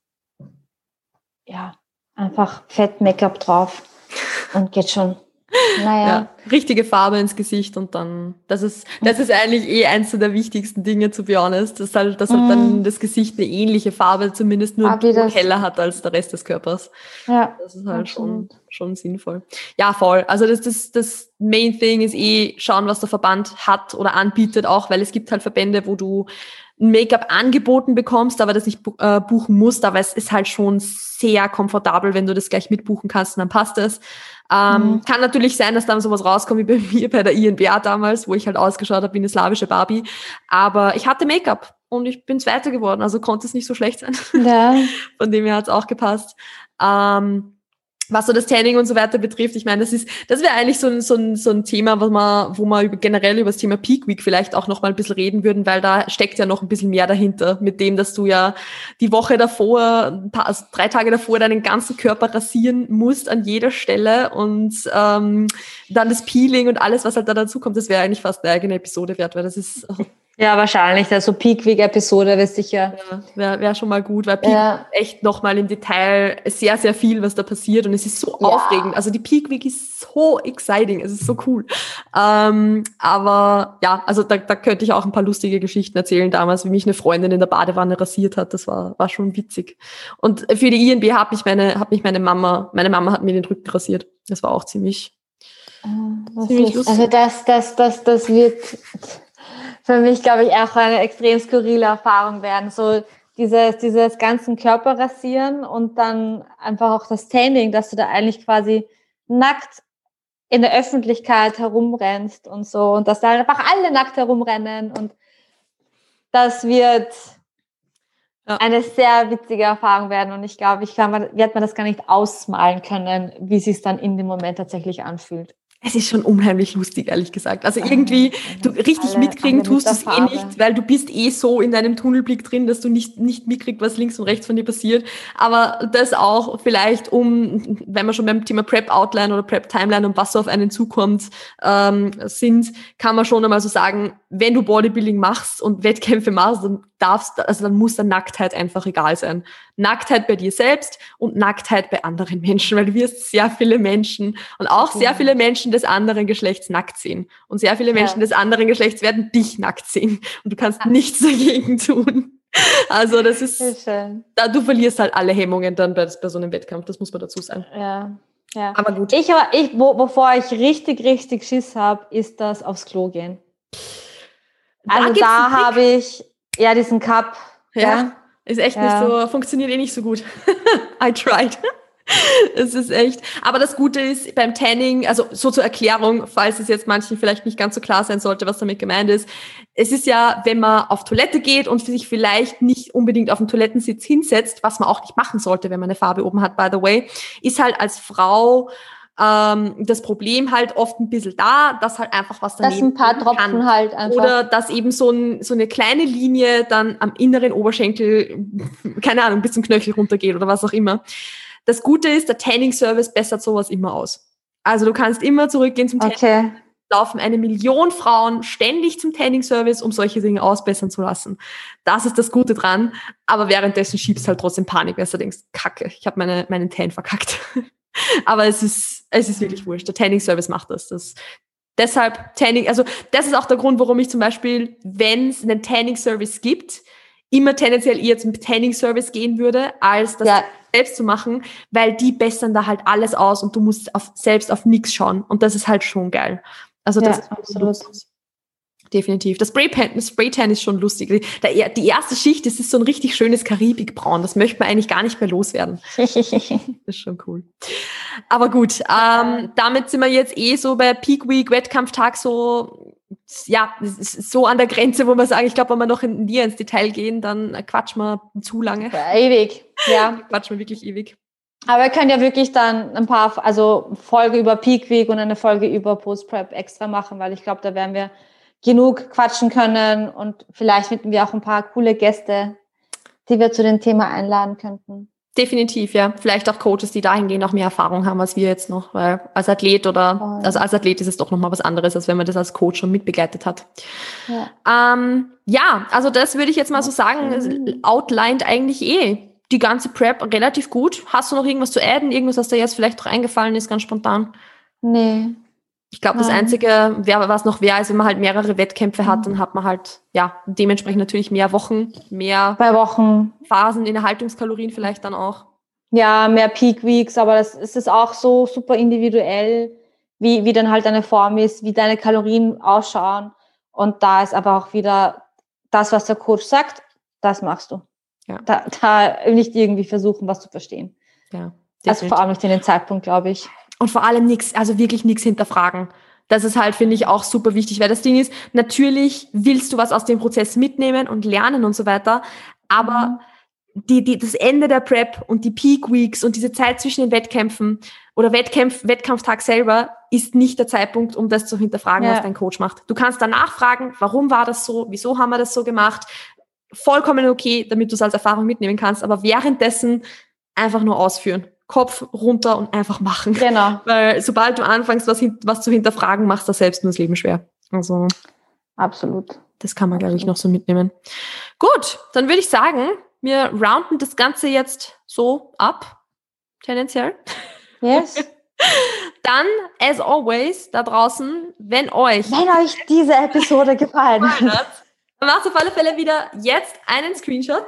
[SPEAKER 1] ja, einfach fett Make-up drauf und geht schon. Naja.
[SPEAKER 2] Ja, richtige Farbe ins Gesicht und dann, das ist, das ist eigentlich eh eins der wichtigsten Dinge, to be honest, dass halt, dass halt mm. dann das Gesicht eine ähnliche Farbe zumindest nur ein heller hat als der Rest des Körpers. Ja. Das ist halt schon, schon sinnvoll. Ja, voll. Also das, das, das Main Thing ist eh schauen, was der Verband hat oder anbietet auch, weil es gibt halt Verbände, wo du ein Make-up angeboten bekommst, aber das nicht äh, buchen musst, aber es ist halt schon sehr komfortabel, wenn du das gleich mitbuchen kannst und dann passt es. Ähm, mhm. Kann natürlich sein, dass dann sowas rauskommt wie bei mir bei der I N B A damals, wo ich halt ausgeschaut habe wie eine slawische Barbie, aber ich hatte Make-up und ich bin Zweite geworden, also konnte es nicht so schlecht sein. Ja. Von dem her hat es auch gepasst. Ähm, was so das Tanning und so weiter betrifft, ich meine, das ist, das wäre eigentlich so ein, so ein, so ein Thema, was man, wo man über, generell über das Thema Peak Week vielleicht auch noch mal ein bisschen reden würden, weil da steckt ja noch ein bisschen mehr dahinter, mit dem, dass du ja die Woche davor, ein paar, also drei Tage davor deinen ganzen Körper rasieren musst an jeder Stelle und ähm, dann das Peeling und alles, was halt da dazu kommt, das wäre eigentlich fast eine eigene Episode wert, weil das ist...
[SPEAKER 1] Ja, wahrscheinlich. Also Peak Week Episode wäre sicher.
[SPEAKER 2] Ja, wäre wär schon mal gut, weil Peak
[SPEAKER 1] Ja.
[SPEAKER 2] Week echt nochmal im Detail sehr, sehr viel, was da passiert und es ist so
[SPEAKER 1] Ja.
[SPEAKER 2] aufregend. Also die Peak Week ist so exciting, es ist so cool. Ähm, aber ja, also da, da könnte ich auch ein paar lustige Geschichten erzählen damals, wie mich eine Freundin in der Badewanne rasiert hat. Das war, war schon witzig. Und für die I N B hat mich meine, hat mich meine Mama, meine Mama hat mir den Rücken rasiert. Das war auch ziemlich,
[SPEAKER 1] Das
[SPEAKER 2] ziemlich
[SPEAKER 1] ist,
[SPEAKER 2] lustig.
[SPEAKER 1] also das, das, das, das wird für mich, glaube ich, auch eine extrem skurrile Erfahrung werden. So dieses, dieses ganzen Körper rasieren und dann einfach auch das Tanning, dass du da eigentlich quasi nackt in der Öffentlichkeit herumrennst und so und dass da einfach alle nackt herumrennen und das wird
[SPEAKER 2] Ja.
[SPEAKER 1] eine sehr witzige Erfahrung werden und ich glaube, ich kann, wird man das gar nicht ausmalen können, wie es sich dann in dem Moment tatsächlich anfühlt.
[SPEAKER 2] Es ist schon unheimlich lustig, ehrlich gesagt. Also irgendwie, du richtig
[SPEAKER 1] Alle-
[SPEAKER 2] mitkriegen
[SPEAKER 1] alle
[SPEAKER 2] tust du
[SPEAKER 1] mit
[SPEAKER 2] es
[SPEAKER 1] der
[SPEAKER 2] eh
[SPEAKER 1] Farbe.
[SPEAKER 2] nicht, weil du bist eh so in deinem Tunnelblick drin, dass du nicht, nicht mitkriegst, was links und rechts von dir passiert. Aber das auch vielleicht um, wenn wir schon beim Thema Prep-Outline oder Prep-Timeline und was so auf einen zukommt, ähm, sind, kann man schon einmal so sagen, wenn du Bodybuilding machst und Wettkämpfe machst, dann darfst, also dann muss der Nacktheit einfach egal sein. Nacktheit bei dir selbst und Nacktheit bei anderen Menschen, weil du wirst sehr viele Menschen und auch sehr viele Menschen des anderen Geschlechts nackt sehen. Und sehr viele Menschen
[SPEAKER 1] Ja.
[SPEAKER 2] des anderen Geschlechts werden dich nackt sehen. Und du kannst nichts dagegen tun. Also das ist,
[SPEAKER 1] Sehr schön.
[SPEAKER 2] da, du verlierst halt alle Hemmungen dann bei, bei so einem Wettkampf, das muss man dazu sagen.
[SPEAKER 1] Ja, ja.
[SPEAKER 2] Aber gut.
[SPEAKER 1] Ich, aber ich, wo, wovor ich richtig, richtig Schiss habe, ist das aufs Klo gehen. Also
[SPEAKER 2] gibt's
[SPEAKER 1] da
[SPEAKER 2] einen Trick.
[SPEAKER 1] habe ich ja diesen Cup.
[SPEAKER 2] Ja,
[SPEAKER 1] Ja.
[SPEAKER 2] ist echt
[SPEAKER 1] Ja.
[SPEAKER 2] nicht so, funktioniert eh nicht so gut. I tried. Es ist echt. Aber das Gute ist beim Tanning, also so zur Erklärung, falls es jetzt manchen vielleicht nicht ganz so klar sein sollte, was damit gemeint ist. Es ist ja, wenn man auf Toilette geht und sich vielleicht nicht unbedingt auf den Toilettensitz hinsetzt, was man auch nicht machen sollte, wenn man eine Farbe oben hat, by the way, ist halt als Frau ähm, das Problem halt oft ein bisschen da, dass halt einfach was daneben
[SPEAKER 1] Dass ein paar
[SPEAKER 2] liegen
[SPEAKER 1] Tropfen
[SPEAKER 2] kann.
[SPEAKER 1] halt einfach.
[SPEAKER 2] Oder dass eben so, ein, so eine kleine Linie dann am inneren Oberschenkel, keine Ahnung, bis zum Knöchel runtergeht oder was auch immer. Das Gute ist, der Tanning-Service bessert sowas immer aus. Also du kannst immer zurückgehen zum Tanning.
[SPEAKER 1] Okay.
[SPEAKER 2] Laufen eine Million Frauen ständig zum Tanning-Service, um solche Dinge ausbessern zu lassen. Das ist das Gute dran. Aber währenddessen schiebst halt trotzdem Panik, weil du denkst, Kacke, ich habe meine, meinen Tan verkackt. Aber es ist, es ist wirklich wurscht. Der Tanning-Service macht das. das. Deshalb Tanning, also das ist auch der Grund, warum ich zum Beispiel, wenn es einen Tanning-Service gibt, immer tendenziell eher zum Tanning-Service gehen würde, als das
[SPEAKER 1] Ja.
[SPEAKER 2] selbst zu machen, weil die bessern da halt alles aus und du musst auf, selbst auf nichts schauen. Und das ist halt schon geil. Also das
[SPEAKER 1] Ja,
[SPEAKER 2] ist
[SPEAKER 1] absolut.
[SPEAKER 2] definitiv. Das Spraytan, das Spraytan ist schon lustig. Der, die erste Schicht, das ist so ein richtig schönes Karibikbraun. Das möchte man eigentlich gar nicht mehr loswerden. Das ist schon cool. Aber gut, ähm, damit sind wir jetzt eh so bei Peak Week, Wettkampftag so, ja, es ist so an der Grenze, wo man sagen, ich glaube, wenn wir noch in, näher ins Detail gehen, dann quatschen wir zu lange.
[SPEAKER 1] Ja, ewig. Ja.
[SPEAKER 2] Quatschen wir wirklich ewig.
[SPEAKER 1] Aber wir können ja wirklich dann ein paar, also Folge über Peak Week und eine Folge über Post-Prep extra machen, weil ich glaube, da werden wir genug quatschen können und vielleicht finden wir auch ein paar coole Gäste, die wir zu dem Thema einladen könnten.
[SPEAKER 2] Definitiv, ja. Vielleicht auch Coaches, die dahingehend auch mehr Erfahrung haben als wir jetzt noch, weil als Athlet oder,
[SPEAKER 1] Voll.
[SPEAKER 2] also als Athlet ist es doch nochmal was anderes, als wenn man das als Coach schon mitbegleitet hat.
[SPEAKER 1] Ja.
[SPEAKER 2] Ähm, ja, also das würde ich jetzt mal so sagen, es outlined eigentlich eh die ganze Prep relativ gut. Hast du noch irgendwas zu adden? Irgendwas, was dir jetzt vielleicht noch eingefallen ist, ganz spontan?
[SPEAKER 1] Nee.
[SPEAKER 2] Ich glaube, das
[SPEAKER 1] Nein.
[SPEAKER 2] Einzige, wer, was noch wäre, ist, wenn man halt mehrere Wettkämpfe hat, dann hat man halt, ja, dementsprechend natürlich mehr Wochen, mehr
[SPEAKER 1] Zwei Wochen.
[SPEAKER 2] Phasen in Erhaltungskalorien vielleicht dann auch.
[SPEAKER 1] Ja, mehr Peak Weeks, aber das ist es auch so super individuell, wie, wie dann halt deine Form ist, wie deine Kalorien ausschauen. Und da ist aber auch wieder das, was der Coach sagt, das machst du.
[SPEAKER 2] Ja.
[SPEAKER 1] Da, da nicht irgendwie versuchen, was zu verstehen.
[SPEAKER 2] Ja,
[SPEAKER 1] Also vor allem nicht in den Zeitpunkt, glaube ich.
[SPEAKER 2] Und vor allem nichts, also wirklich nichts hinterfragen. Das ist halt, finde ich, auch super wichtig, weil das Ding ist, natürlich willst du was aus dem Prozess mitnehmen und lernen und so weiter, aber die, die, das Ende der Prep und die Peak Weeks und diese Zeit zwischen den Wettkämpfen oder Wettkampf, Wettkampftag selber ist nicht der Zeitpunkt, um das zu hinterfragen, ja. was dein Coach macht. Du kannst danach fragen, warum war das so, wieso haben wir das so gemacht? Vollkommen okay, damit du es als Erfahrung mitnehmen kannst, aber währenddessen einfach nur ausführen. Kopf runter und einfach machen.
[SPEAKER 1] Genau.
[SPEAKER 2] Weil sobald du anfängst, was, was zu hinterfragen, machst du selbst nur das Leben schwer. Also
[SPEAKER 1] absolut.
[SPEAKER 2] Das kann man, glaube ich, noch so mitnehmen. Gut, dann würde ich sagen, wir rounden das Ganze jetzt so ab, tendenziell.
[SPEAKER 1] Yes.
[SPEAKER 2] Dann, as always, da draußen, wenn euch...
[SPEAKER 1] Wenn euch diese Episode gefallen hat,
[SPEAKER 2] dann macht auf alle Fälle wieder jetzt einen Screenshot.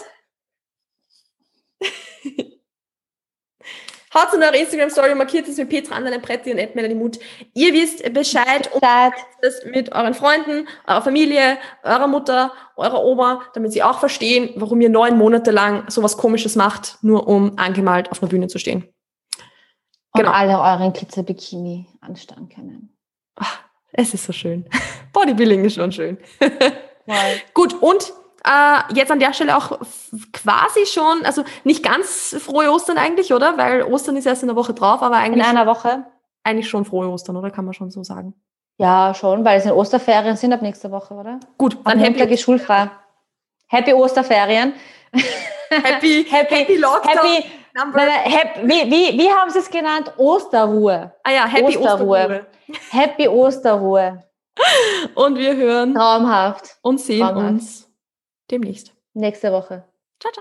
[SPEAKER 2] Haut in eure Instagram-Story, markiert es mit Petra Anderlein-Pretti und at Melanie Muth. Ihr wisst Bescheid und das mit euren Freunden, eurer Familie, eurer Mutter, eurer Oma, damit sie auch verstehen, warum ihr neun Monate lang sowas Komisches macht, nur um angemalt auf einer Bühne zu stehen.
[SPEAKER 1] Genau. Und alle euren Glitzer-Bikini anstarren können.
[SPEAKER 2] Ach, es ist so schön. Bodybuilding ist schon schön. Gut, und Äh, jetzt an der Stelle auch quasi schon, also nicht ganz frohe Ostern eigentlich, oder? Weil Ostern ist erst in der Woche drauf, aber eigentlich...
[SPEAKER 1] In einer Woche?
[SPEAKER 2] Eigentlich schon frohe Ostern, oder? Kann man schon so sagen.
[SPEAKER 1] Ja, schon, weil es in Osterferien sind ab nächster Woche, oder?
[SPEAKER 2] Gut,
[SPEAKER 1] dann Happy Montag ist schulfrei. Happy Osterferien.
[SPEAKER 2] Happy, happy, happy Lockdown.
[SPEAKER 1] Happy, nein, nein, happy, wie, wie, wie haben sie es genannt? Osterruhe.
[SPEAKER 2] Ah ja, Happy Osterruhe. Osterruhe.
[SPEAKER 1] Happy Osterruhe.
[SPEAKER 2] Und wir hören...
[SPEAKER 1] Traumhaft.
[SPEAKER 2] Und sehen
[SPEAKER 1] Traumhaft.
[SPEAKER 2] uns demnächst.
[SPEAKER 1] Nächste Woche.